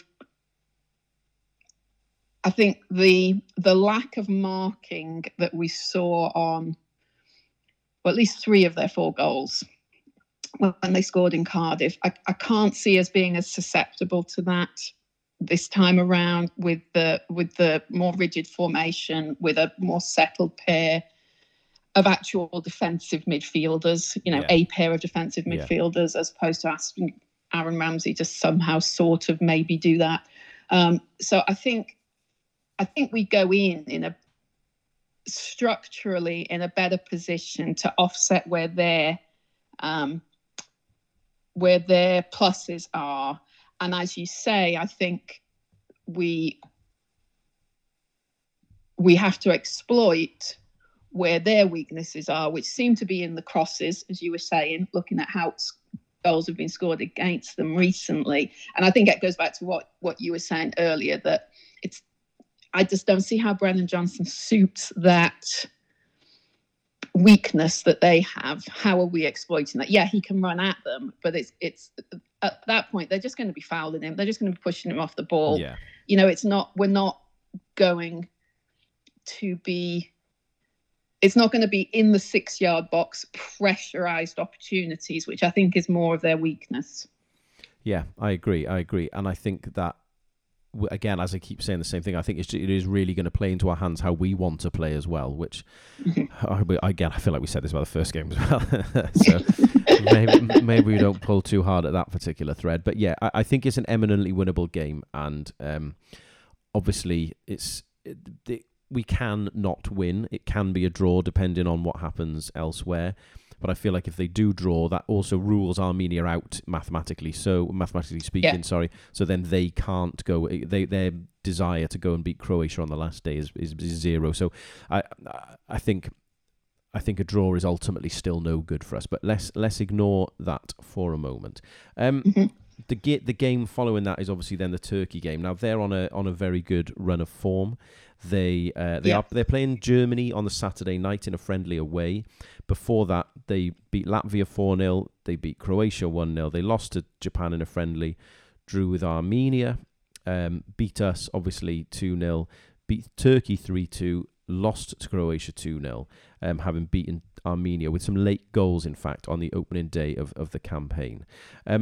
I think the the lack of marking that we saw on, well, at least three of their four goals when they scored in Cardiff, I, I can't see us being as susceptible to that this time around with the with the more rigid formation, with a more settled pair of actual defensive midfielders, you know, yeah. a pair of defensive midfielders, yeah. as opposed to asking Aaron Ramsey to somehow sort of maybe do that. Um, so I think, I think we go in in a structurally in a better position to offset where their um, where their pluses are. And as you say, I think we we have to exploit where their weaknesses are, which seem to be in the crosses, as you were saying, looking at how goals have been scored against them recently. And I think it goes back to what, what you were saying earlier, that it's, I just don't see how Brennan Johnson suits that weakness that they have. How are we exploiting that? Yeah, he can run at them, but it's, it's at that point, they're just going to be fouling him. They're just going to be pushing him off the ball. Yeah. You know, it's not, we're not going to be, it's not going to be in the six-yard box, pressurised opportunities, which I think is more of their weakness. Yeah, I agree. I agree. And I think that, again, as I keep saying the same thing, I think it's, it is really going to play into our hands how we want to play as well, which, mm-hmm. again, I feel like we said this about the first game as well. So maybe, maybe we don't pull too hard at that particular thread. But yeah, I, I think it's an eminently winnable game. And um, obviously, it's... It, it, we can not win. It can be a draw depending on what happens elsewhere. But I feel like if they do draw, that also rules Armenia out mathematically. So mathematically speaking, yeah. sorry. So then they can't go. They their desire to go and beat Croatia on the last day is, is, is zero. So I I think I think a draw is ultimately still no good for us. But let's let's ignore that for a moment. Um, mm-hmm. The the game following that is obviously then the Turkey game. Now they're on a on a very good run of form. They uh, they yeah. are they're playing Germany on the Saturday night in a friendly away. Before that, they beat Latvia four nil. They beat Croatia one nil. They lost to Japan in a friendly. Drew with Armenia. Um, beat us obviously two nil. Beat Turkey three two. Lost to Croatia two nil. Um, having beaten Armenia with some late goals, in fact, on the opening day of, of the campaign. Um,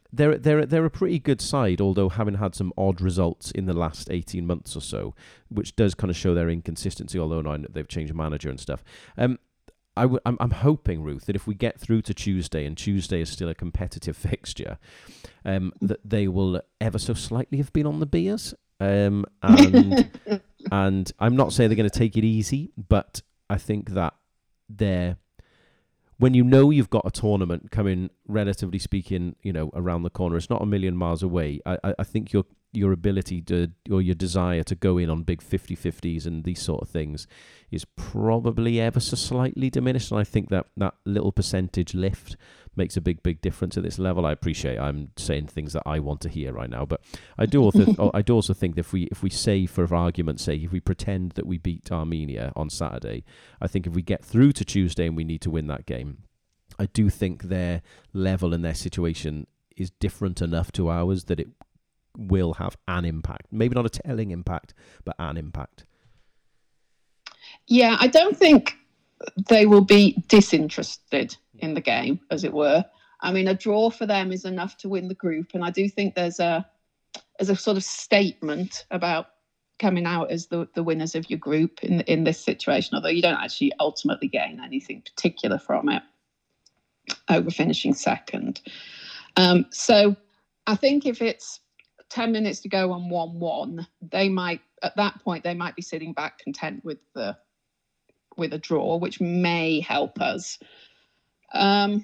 they're they're they're a pretty good side, although having had some odd results in the last eighteen months or so, which does kind of show their inconsistency. Although now they've changed manager and stuff. Um, I w- I'm I'm hoping, Ruth, that if we get through to Tuesday and Tuesday is still a competitive fixture, um, that they will ever so slightly have been on the beers. Um, and and I'm not saying they're going to take it easy, but I think that they're. When you know you've got a tournament coming, relatively speaking, you know, around the corner, it's not a million miles away. I, I, I think your your ability to, or your desire to go in on big fifty-fifties and these sort of things is probably ever so slightly diminished. And I think that that little percentage lift makes a big, big difference at this level. I appreciate I'm saying things that I want to hear right now, but I do also I do also think that if we if we say, for argument's sake, if we pretend that we beat Armenia on Saturday, I think if we get through to Tuesday and we need to win that game, I do think their level and their situation is different enough to ours that it will have an impact. Maybe not a telling impact, but an impact. Yeah, I don't think they will be disinterested in the game, as it were. I mean, a draw for them is enough to win the group, and I do think there's a there's a sort of statement about coming out as the, the winners of your group in in this situation, although you don't actually ultimately gain anything particular from it over finishing second. Um, so I think if it's ten minutes to go on one one, they might, at that point, they might be sitting back content with the with a draw, which may help us. Um,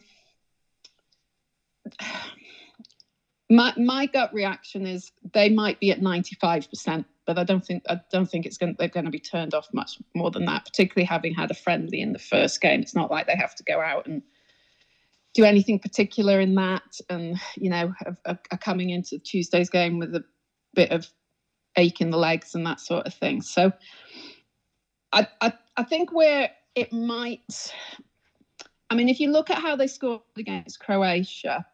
my my gut reaction is they might be at ninety-five percent, but I don't think I don't think it's going they're going to be turned off much more than that. Particularly having had a friendly in the first game, it's not like they have to go out and do anything particular in that, and you know, are, are coming into Tuesday's game with a bit of ache in the legs and that sort of thing. So, I I, I think where it might. I mean, if you look at how they scored against Croatia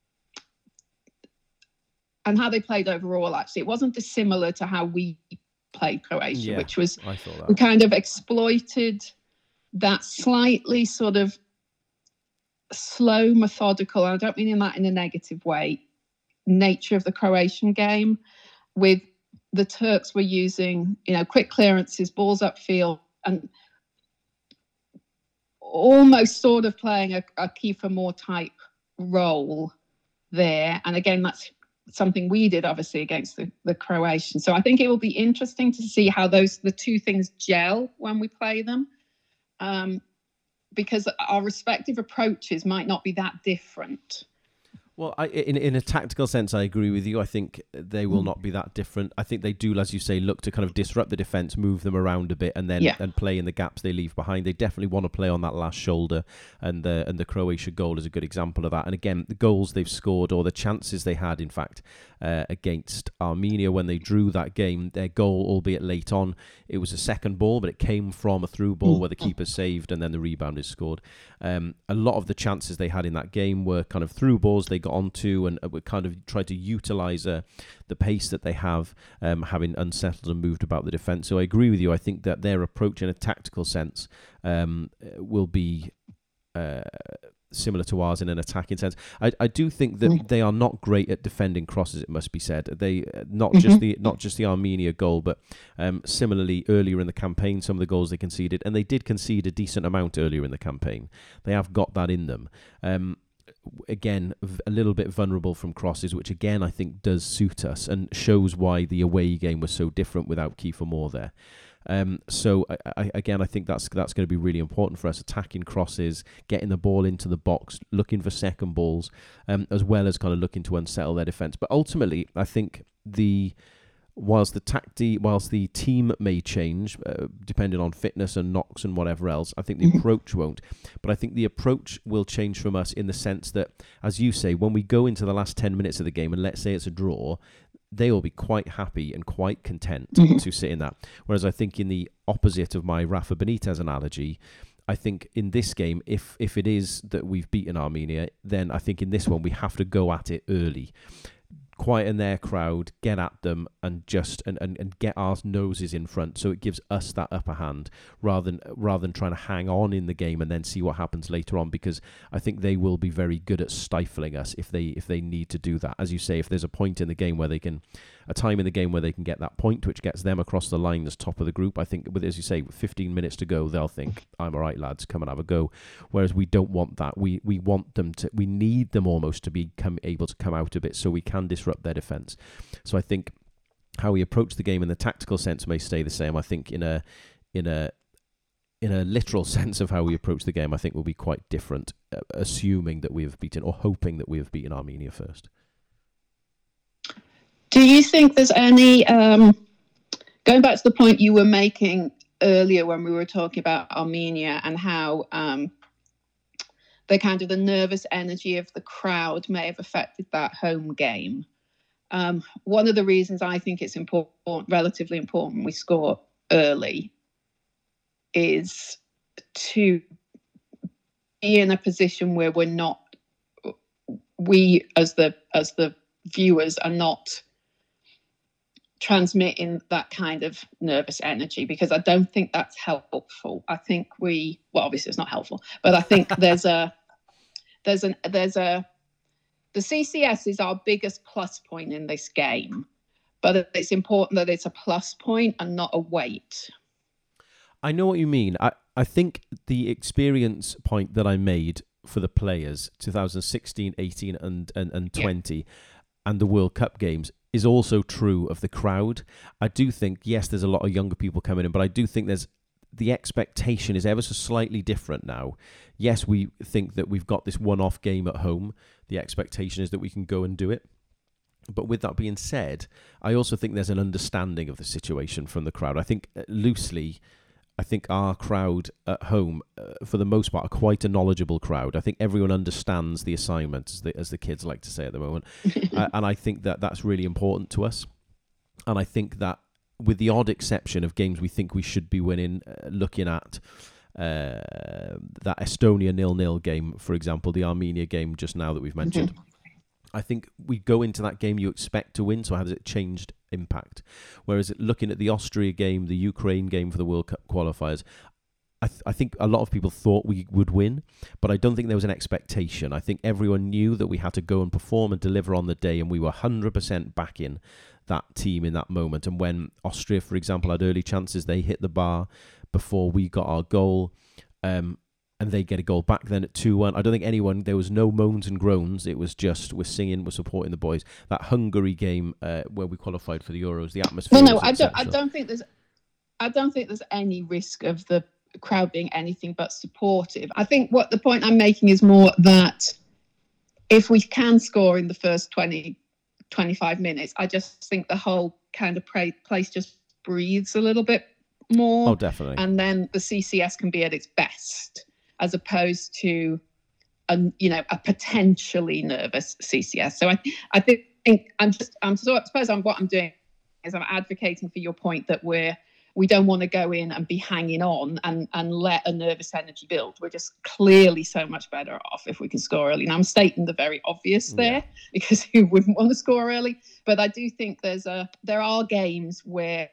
and how they played overall, actually, it wasn't dissimilar to how we played Croatia, yeah, which was I thought that. we kind of exploited that slightly sort of slow, methodical, and I don't mean that in a negative way, nature of the Croatian game. With the Turks were using, you know, quick clearances, balls upfield, and almost sort of playing a, a Kiefer Moore type role there. And again, that's something we did obviously against the, the Croatians. So I think it will be interesting to see how those the two things gel when we play them. Um, because our respective approaches might not be that different. Well, I, in in a tactical sense, I agree with you. I think they will not be that different. I think they do, as you say, look to kind of disrupt the defence, move them around a bit, and then yeah. and play in the gaps they leave behind. They definitely want to play on that last shoulder, and the and the Croatia goal is a good example of that. And again, the goals they've scored, or the chances they had, in fact, uh, against Armenia when they drew that game, their goal, albeit late on, it was a second ball, but it came from a through ball where the keeper saved, and then the rebound is scored. Um, a lot of the chances they had in that game were kind of through balls they got onto, and would kind of try to utilise uh, the pace that they have, um, having unsettled and moved about the defence. So I agree with you. I think that their approach in a tactical sense um, will be uh, similar to ours in an attacking sense. I, I do think that mm. they are not great at defending crosses, it must be said. They not mm-hmm. just the not just the Armenia goal, but um, similarly earlier in the campaign, some of the goals they conceded, and they did concede a decent amount earlier in the campaign. They have got that in them. Um, again, a little bit vulnerable from crosses, which again I think does suit us and shows why the away game was so different without Kiefer Moore there. Um, so I, I, again, I think that's that's going to be really important for us, attacking crosses, getting the ball into the box, looking for second balls, um, as well as kind of looking to unsettle their defence. But ultimately, I think the whilst the tacti, whilst the team may change, uh, depending on fitness and knocks and whatever else, I think the approach won't. But I think the approach will change from us in the sense that, as you say, when we go into the last ten minutes of the game, and let's say it's a draw, they will be quite happy and quite content mm-hmm. to sit in that. Whereas I think in the opposite of my Rafa Benitez analogy, I think in this game, if if it is that we've beaten Armenia, then I think in this one we have to go at it early. quieten their crowd, get at them, and just and, and, and get our noses in front, so it gives us that upper hand rather than rather than trying to hang on in the game and then see what happens later on, because I think they will be very good at stifling us if they if they need to do that. As you say, if there's a point in the game where they can, a time in the game where they can get that point, which gets them across the line as top of the group, I think, with, as you say, fifteen minutes to go, they'll think, I'm all right, lads, come and have a go. Whereas we don't want that. We we want them to, we need them almost to become able to come out a bit so we can disrupt their defence. So I think how we approach the game in the tactical sense may stay the same. I think in a in a in a literal sense of how we approach the game, I think will be quite different, uh, assuming that we have beaten, or hoping that we have beaten Armenia first. Do you think there's any, um, going back to the point you were making earlier when we were talking about Armenia and how um, the kind of the nervous energy of the crowd may have affected that home game? Um, one of the reasons I think it's important, relatively important, we score early is to be in a position where we're not, we as the as the viewers are not transmitting that kind of nervous energy, because I don't think that's helpful. I think we, well, obviously it's not helpful, but I think there's a there's an there's a the C C S is our biggest plus point in this game, but it's important that it's a plus point and not a weight. I know what you mean. I, I think the experience point that I made for the players, two thousand sixteen, eighteen and, and, and twenty, yeah, and the World Cup games, is also true of the crowd. I do think, yes, there's a lot of younger people coming in, but I do think there's the expectation is ever so slightly different now. Yes, we think that we've got this one-off game at home. The expectation is that we can go and do it. But with that being said, I also think there's an understanding of the situation from the crowd. I think uh, loosely... I think our crowd at home, uh, for the most part, are quite a knowledgeable crowd. I think everyone understands the assignment, as the, as the kids like to say at the moment. uh, and I think that that's really important to us. And I think that with the odd exception of games we think we should be winning, uh, looking at uh, that Estonia nil-nil game, for example, the Armenia game just now that we've mentioned, mm-hmm. I think we go into that game you expect to win, so how has it changed impact? Whereas looking at the Austria game, the Ukraine game for the World Cup qualifiers, I, th- I think a lot of people thought we would win, but I don't think there was an expectation. I think everyone knew that we had to go and perform and deliver on the day, and we were one hundred percent backing that team in that moment. And when Austria, for example, had early chances, they hit the bar before we got our goal. Um, And they get a goal back then at two one. I don't think anyone, there was no moans and groans. It was just, we're singing, we're supporting the boys. That Hungary game uh, where we qualified for the Euros, the atmosphere. No, no, I don't. I don't think there's. I don't think there's any risk of the crowd being anything but supportive. I think what the point I'm making is more that if we can score in the first twenty, twenty-five minutes, I just think the whole kind of place just breathes a little bit more. Oh, definitely. And then the C C S can be at its best, as opposed to a, you know, a potentially nervous C C S. So I, I think I'm just, I'm so, I suppose I'm, what I'm doing is I'm advocating for your point that we're, we don't want to go in and be hanging on and, and let a nervous energy build. We're just clearly so much better off if we can score early. And I'm stating the very obvious there, yeah, because who wouldn't want to score early? But I do think there's a, there are games where,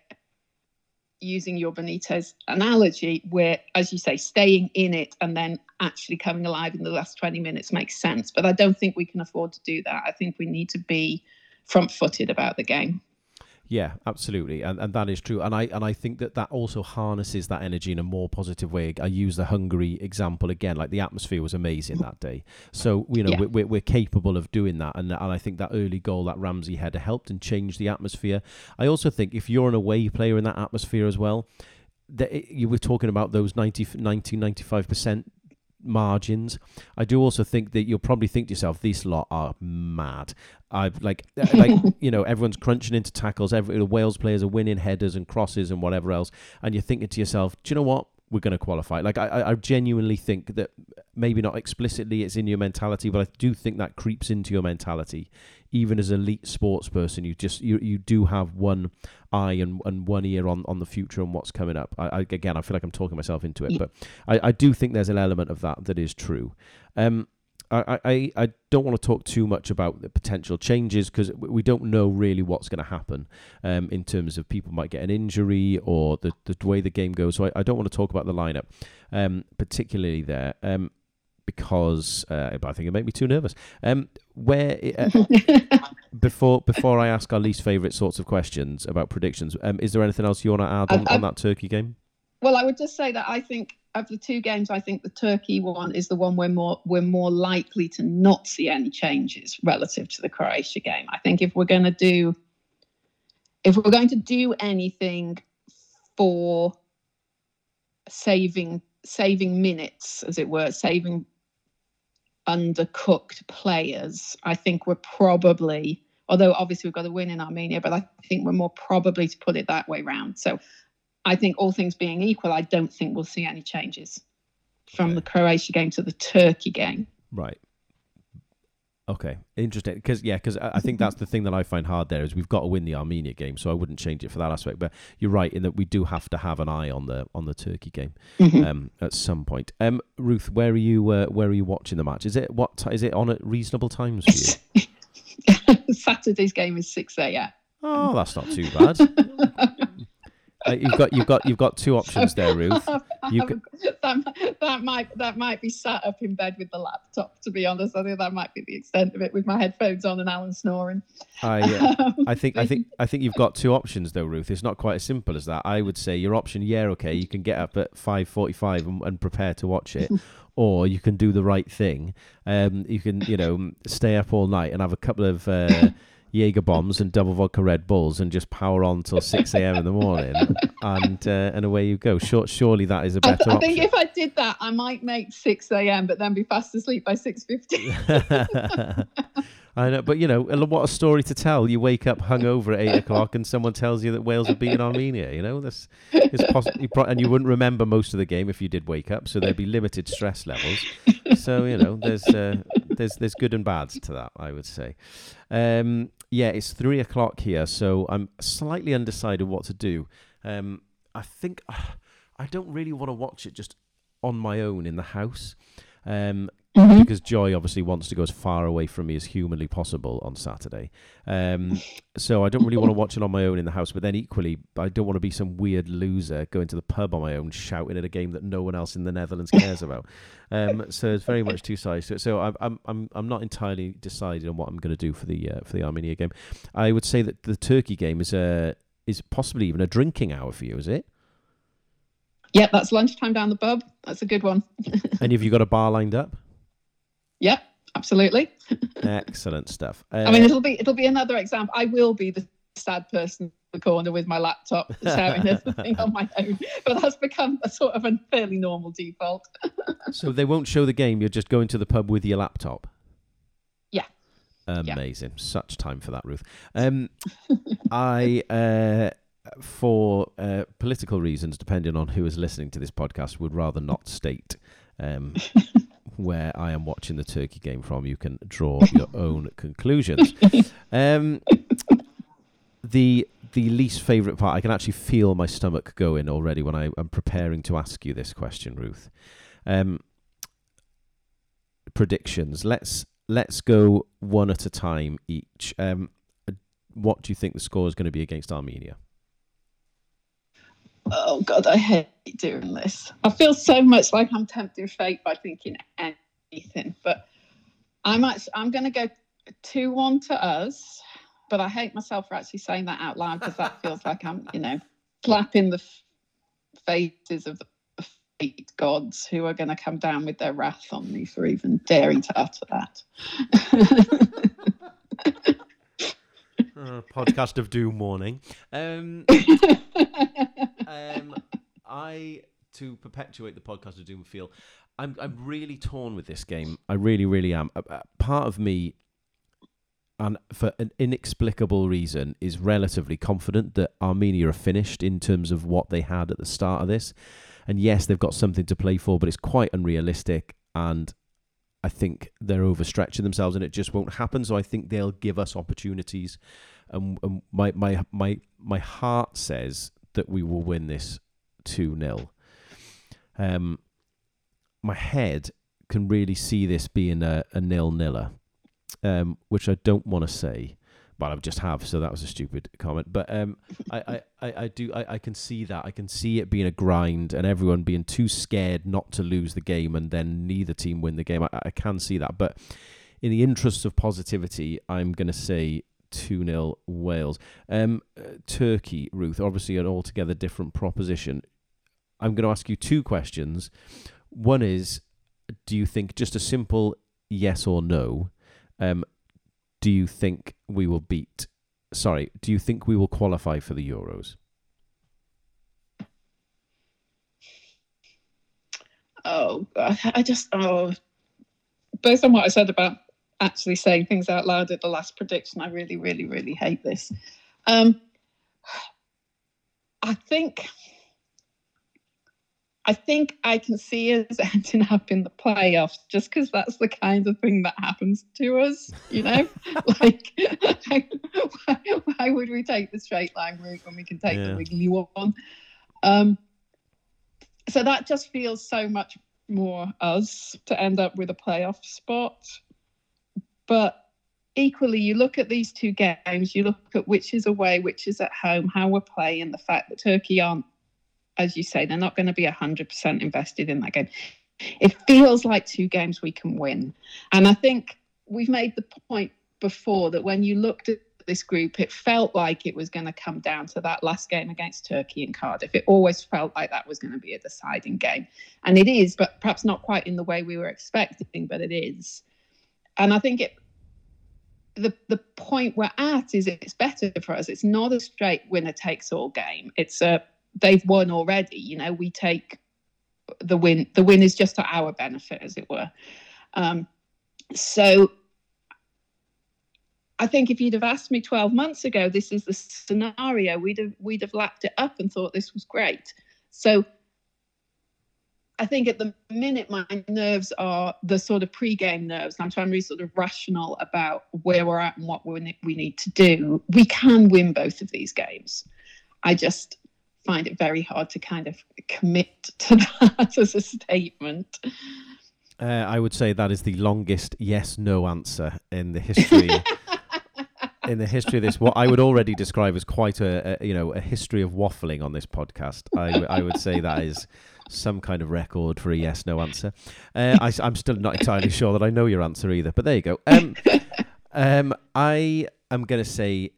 using your Benitez analogy, where, as you say, staying in it and then actually coming alive in the last twenty minutes makes sense. But I don't think we can afford to do that. I think we need to be front-footed about the game. Yeah, absolutely, and and that is true. And I and I think that that also harnesses that energy in a more positive way. I use the Hungary example again. Like, the atmosphere was amazing that day, so you know, yeah, we're we're capable of doing that. And and I think that early goal, that Ramsey header, helped and changed the atmosphere. I also think if you're an away player in that atmosphere as well, that you were talking about those ninety, ninety, ninety-five percent margins. I do also think that you'll probably think to yourself, these lot are mad. I've like like you know, everyone's crunching into tackles. Every the Wales players are winning headers and crosses and whatever else, and you're thinking to yourself, do you know what? We're going to qualify. Like, I, I genuinely think that maybe not explicitly it's in your mentality, but I do think that creeps into your mentality. Even as an elite sports person, you just you you do have one eye and, and one ear on, on the future and what's coming up. I, I again, I feel like I'm talking myself into it, but I, I do think there's an element of that that is true. Um, I, I, I don't want to talk too much about the potential changes because we don't know really what's going to happen um, in terms of people might get an injury or the, the way the game goes. So I, I don't want to talk about the lineup, um, particularly there, um, because uh, I think it made me too nervous. Um, where uh, before before I ask our least favourite sorts of questions about predictions, um, is there anything else you want to add on, I, I, on that Turkey game? Well, I would just say that I think of the two games, I think the Turkey one is the one we're more we're more likely to not see any changes relative to the Croatia game. I think if we're going to do if we're going to do anything for saving saving minutes, as it were, saving undercooked players, I think we're probably, although obviously we've got to win in Armenia, but I think we're more probably to put it that way round. So I think all things being equal, I don't think we'll see any changes from okay. the Croatia game to the Turkey game. Right. Okay. Interesting. Because, yeah, because I think that's the thing that I find hard there is we've got to win the Armenia game, so I wouldn't change it for that aspect. But you're right in that we do have to have an eye on the on the Turkey game mm-hmm. um, at some point. Um, Ruth, where are you? Uh, where are you watching the match? Is it what? T- is it on at reasonable times for you? Saturday's game is six a.m. Oh, that's not too bad. Uh, you've got you've got you've got two options there, Ruth. You can... that, that might that might be sat up in bed with the laptop. To be honest, I think that might be the extent of it with my headphones on and Alan snoring. I uh, um, I think I think I think you've got two options though, Ruth. It's not quite as simple as that. I would say your option, yeah, okay, you can get up at five forty-five and, and prepare to watch it, or you can do the right thing. Um, you can you know stay up all night and have a couple of. Uh, Jaeger bombs and double vodka Red Bulls and just power on till six a.m. in the morning and uh, and away you go. Sure, surely that is a better option. I, I think if I did that, I might make six a.m. but then be fast asleep by six fifty. I know, but you know, what a story to tell. You wake up hungover at eight o'clock and someone tells you that Wales have beaten Armenia, you know, that's it's possible, and you wouldn't remember most of the game if you did wake up, so there'd be limited stress levels. So, you know, there's uh, there's there's good and bad to that, I would say. Um, yeah, it's three o'clock here, so I'm slightly undecided what to do. Um, I think uh, I don't really want to watch it just on my own in the house. Um, Mm-hmm. Because Joy obviously wants to go as far away from me as humanly possible on Saturday. Um, so I don't really want to watch it on my own in the house, but then equally, I don't want to be some weird loser going to the pub on my own, shouting at a game that no one else in the Netherlands cares about. Um, so it's very much two sides to it. So I'm I'm I'm I'm not entirely decided on what I'm going to do for the uh, for the Armenia game. I would say that the Turkey game is a is possibly even a drinking hour for you, is it? Yeah, that's lunchtime down the pub. That's a good one. And have you got a bar lined up? Yep, absolutely. Excellent stuff. Uh, I mean, it'll be it'll be another example. I will be the sad person in the corner with my laptop shouting everything on my own, but that's become a sort of a fairly normal default. So they won't show the game. You're just going to the pub with your laptop. Yeah. Amazing. Yeah. Such time for that, Ruth. Um, I. Uh, for uh, political reasons, depending on who is listening to this podcast, would rather not state um, where I am watching the Turkey game from. You can draw your own conclusions. Um, the the least favourite part, I can actually feel my stomach going already when I, I'm preparing to ask you this question, Ruth. Um, predictions. Let's let's go one at a time each. Um, what do you think the score is going to be against Armenia? Oh God, I hate doing this. I feel so much like I'm tempting fate by thinking anything, but I'm actually, I'm going to go two one to us. But I hate myself for actually saying that out loud because that feels like I'm, you know, slapping the f- faces of the fate gods who are going to come down with their wrath on me for even daring to utter that. uh, podcast of doom warning. Um, um, I, to perpetuate the podcast of doom feel, I'm I'm really torn with this game. I really, really am. Uh, uh, part of me, and for an inexplicable reason, is relatively confident that Armenia are finished in terms of what they had at the start of this. And yes, they've got something to play for, but it's quite unrealistic. And I think they're overstretching themselves and it just won't happen. So I think they'll give us opportunities. And um, um, my, my, my, my heart says that we will win this two nil. Um, my head can really see this being a, a nil-niller, um, which I don't want to say, but I just have, so that was a stupid comment. But um, I, I, I, I do I, I can see that. I can see it being a grind and everyone being too scared not to lose the game and then neither team win the game. I, I can see that. But in the interest of positivity, I'm going to say two nil Wales. Um, Turkey, Ruth, obviously an altogether different proposition. I'm going to ask you two questions. One is, do you think, just a simple yes or no, um, do you think we will beat, sorry, do you think we will qualify for the Euros? Oh, I just, oh, based on what I said about actually saying things out loud at the last prediction, I really, really, really hate this. Um, I think... I think I can see us ending up in the playoffs just because that's the kind of thing that happens to us, you know? Like, why, why would we take the straight line route when we can take yeah. the wiggly one? Um, so that just feels so much more us to end up with a playoff spot. But equally, you look at these two games, you look at which is away, which is at home, how we're playing, the fact that Turkey aren't, as you say, they're not going to be one hundred percent invested in that game. It feels like two games we can win. And I think we've made the point before that when you looked at this group, it felt like it was going to come down to that last game against Turkey in Cardiff. It always felt like that was going to be a deciding game. And it is, but perhaps not quite in the way we were expecting, but it is. And I think it, the the point we're at is it's better for us. It's not a straight winner-takes-all game. It's a they've won already. You know, we take the win. The win is just to our benefit, as it were. Um, so I think if you'd have asked me twelve months ago, this is the scenario, we'd have we'd have lapped it up and thought this was great. So I think at the minute my nerves are the sort of pre-game nerves. I'm trying to be sort of rational about where we're at and what we we need to do. We can win both of these games. I just find it very hard to kind of commit to that as a statement. Uh, I would say that is the longest yes/no answer in the history in the history of this. What I would already describe as quite a, a you know a history of waffling on this podcast. I, I would say that is some kind of record for a yes/no answer. Uh, I, I'm still not entirely sure that I know your answer either, but there you go. Um, um, I am going to say,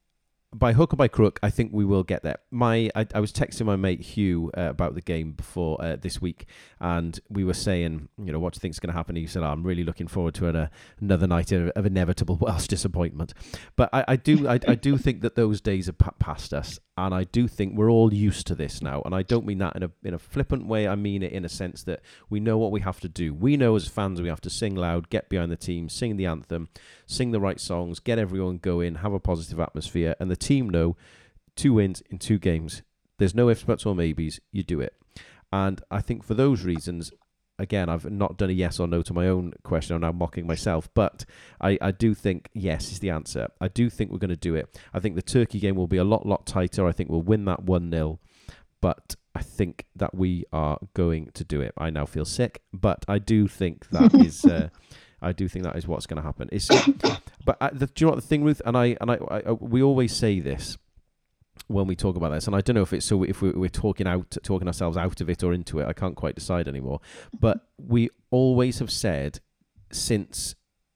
by hook or by crook, I think we will get there. My, I, I was texting my mate Hugh uh, about the game before uh, this week, and we were saying, you know, what do you think is going to happen? He said, oh, I'm really looking forward to an, uh, another night of, of inevitable Welsh disappointment. But I, I do, I, I do think that those days have pa- past us, and I do think we're all used to this now. And I don't mean that in a in a flippant way. I mean it in a sense that we know what we have to do. We know as fans we have to sing loud, get behind the team, sing the anthem, sing the right songs, get everyone going, have a positive atmosphere, and the team know two wins in two games. There's no ifs, buts, or maybes. You do it. And I think for those reasons, again, I've not done a yes or no to my own question. I'm now mocking myself. But I, I do think yes is the answer. I do think we're going to do it. I think the Turkey game will be a lot, lot tighter. I think we'll win that one nil. But I think that we are going to do it. I now feel sick. But I do think that is... Uh, I do think that is what's going to happen. It's, but uh, the, do you know what the thing, Ruth? And I and I, I, we always say this when we talk about this, and I don't know if it's so if we, we're talking out, talking ourselves out of it or into it. I can't quite decide anymore. But we always have said since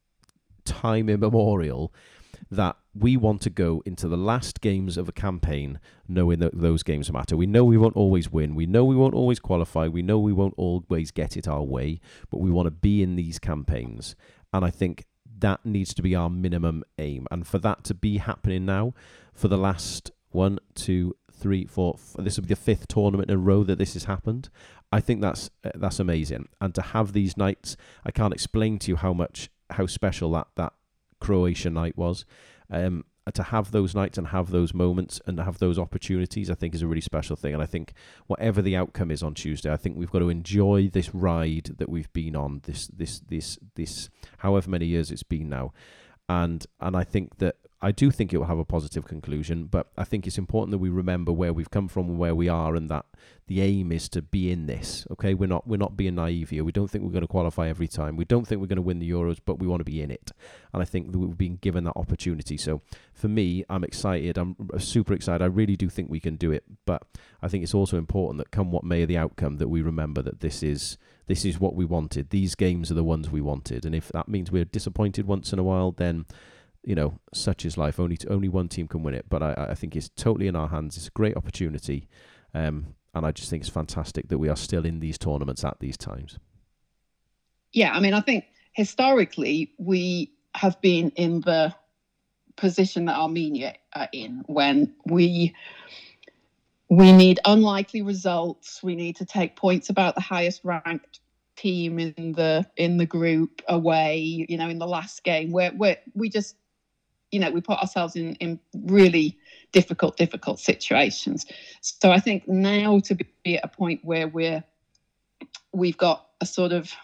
time immemorial that we want to go into the last games of a campaign knowing that those games matter. We know we won't always win. We know we won't always qualify. We know we won't always get it our way, but we want to be in these campaigns. And I think that needs to be our minimum aim. And for that to be happening now, for the last one, two, three, four, f- this will be the fifth tournament in a row that this has happened. I think that's uh, that's amazing. And to have these nights, I can't explain to you how much, how special that, that Croatia night was. Um, to have those nights and have those moments and have those opportunities, I think is a really special thing. And I think whatever the outcome is on Tuesday, I think we've got to enjoy this ride that we've been on, this, this, this, this, however many years it's been now. And, and I think that I do think it will have a positive conclusion, but I think it's important that we remember where we've come from and where we are, and that the aim is to be in this. Okay, we're not we're not being naive here. We don't think we're going to qualify every time. We don't think we're going to win the Euros, but we want to be in it. And I think that we've been given that opportunity. So for me, I'm excited. I'm super excited. I really do think we can do it. But I think it's also important that come what may the outcome, that we remember that this is this is what we wanted. These games are the ones we wanted. And if that means we're disappointed once in a while, then, you know, such is life. Only only one team can win it. But I, I think it's totally in our hands. It's a great opportunity. Um, and I just think it's fantastic that we are still in these tournaments at these times. Yeah, I mean, I think historically we have been in the position that Armenia are in, when we we need unlikely results. We need to take points about the highest ranked team in the in the group away. You know, in the last game, where where we just, you know, we put ourselves in in really difficult difficult situations. So I think now to be at a point where we're we've got a sort of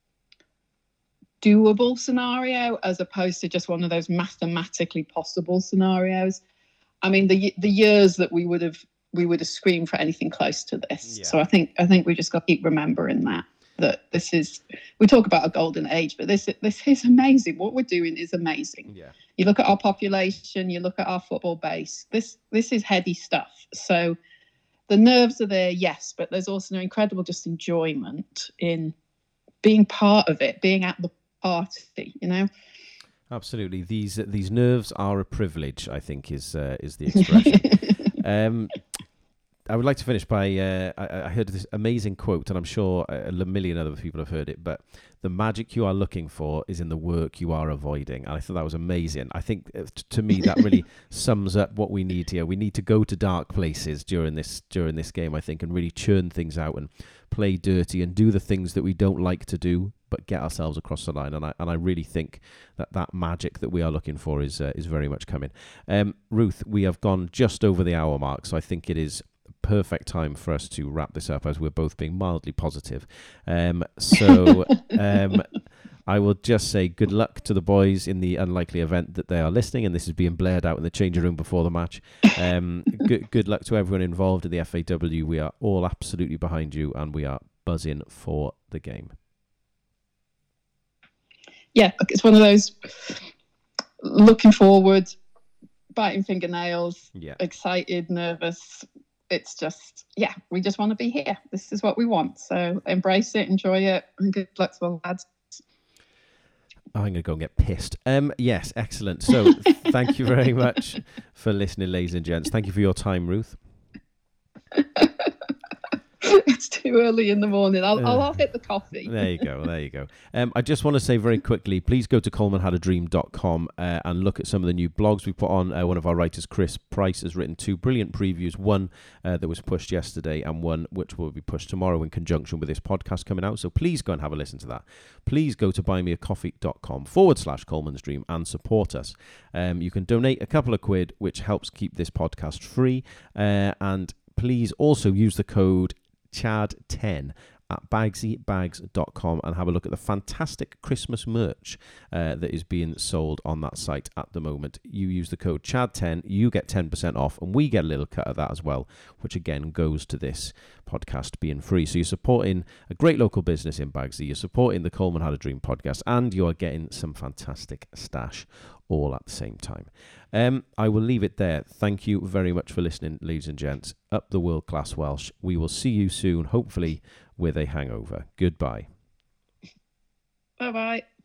doable scenario as opposed to just one of those mathematically possible scenarios. I mean, the the years that we would have we would have screamed for anything close to this. Yeah. So I think I think we just got to keep remembering that that this is, we talk about a golden age, but this this is amazing. What we're doing is amazing. Yeah. You look at our population, you look at our football base. This this is heady stuff. So the nerves are there, yes, but there's also an incredible just enjoyment in being part of it, being at the party, you know. Absolutely. These these nerves are a privilege, I think, is uh, is the expression. um, I would like to finish by, uh, I, I heard this amazing quote, and I'm sure a million other people have heard it, but the magic you are looking for is in the work you are avoiding. And I thought that was amazing. I think, uh, t- to me, that really sums up what we need here. We need to go to dark places during this during this game, I think, and really churn things out and play dirty and do the things that we don't like to do, but get ourselves across the line. And I and I really think that that magic that we are looking for is uh, is very much coming. Um, Ruth, we have gone just over the hour mark, so I think it is perfect time for us to wrap this up, as we're both being mildly positive. Um, so um, I will just say good luck to the boys in the unlikely event that they are listening and this is being blared out in the changing room before the match. Um, good, good luck to everyone involved at the F A W. We are all absolutely behind you and we are buzzing for the game. Yeah, it's one of those looking forward, biting fingernails, yeah. excited, nervous. It's just, yeah, we just want to be here. This is what we want. So embrace it, enjoy it, and good luck to the lads. I'm going to go and get pissed. Um, yes, excellent. So thank you very much for listening, ladies and gents. Thank you for your time, Ruth. It's too early in the morning. I'll, uh, I'll, I'll hit the coffee. There you go. There you go. Um, I just want to say very quickly, please go to coleman had a dream dot com uh, and look at some of the new blogs we put on. Uh, one of our writers, Chris Price, has written two brilliant previews. One uh, that was pushed yesterday and one which will be pushed tomorrow in conjunction with this podcast coming out. So please go and have a listen to that. Please go to buymeacoffee.com forward slash Coleman's Dream and support us. Um, you can donate a couple of quid, which helps keep this podcast free. Uh, and please also use the code Chad ten at bagsy bags dot com and have a look at the fantastic Christmas merch uh, that is being sold on that site at the moment. You use the code Chad ten, you get ten percent off, and we get a little cut of that as well, which again goes to this podcast being free. So you're supporting a great local business in Bagsy, you're supporting the Coleman Had a Dream podcast, and you are getting some fantastic stash all at the same time. Um, I will leave it there. Thank you very much for listening, ladies and gents. Up the world-class Welsh. We will see you soon, hopefully with a hangover. Goodbye. Bye-bye.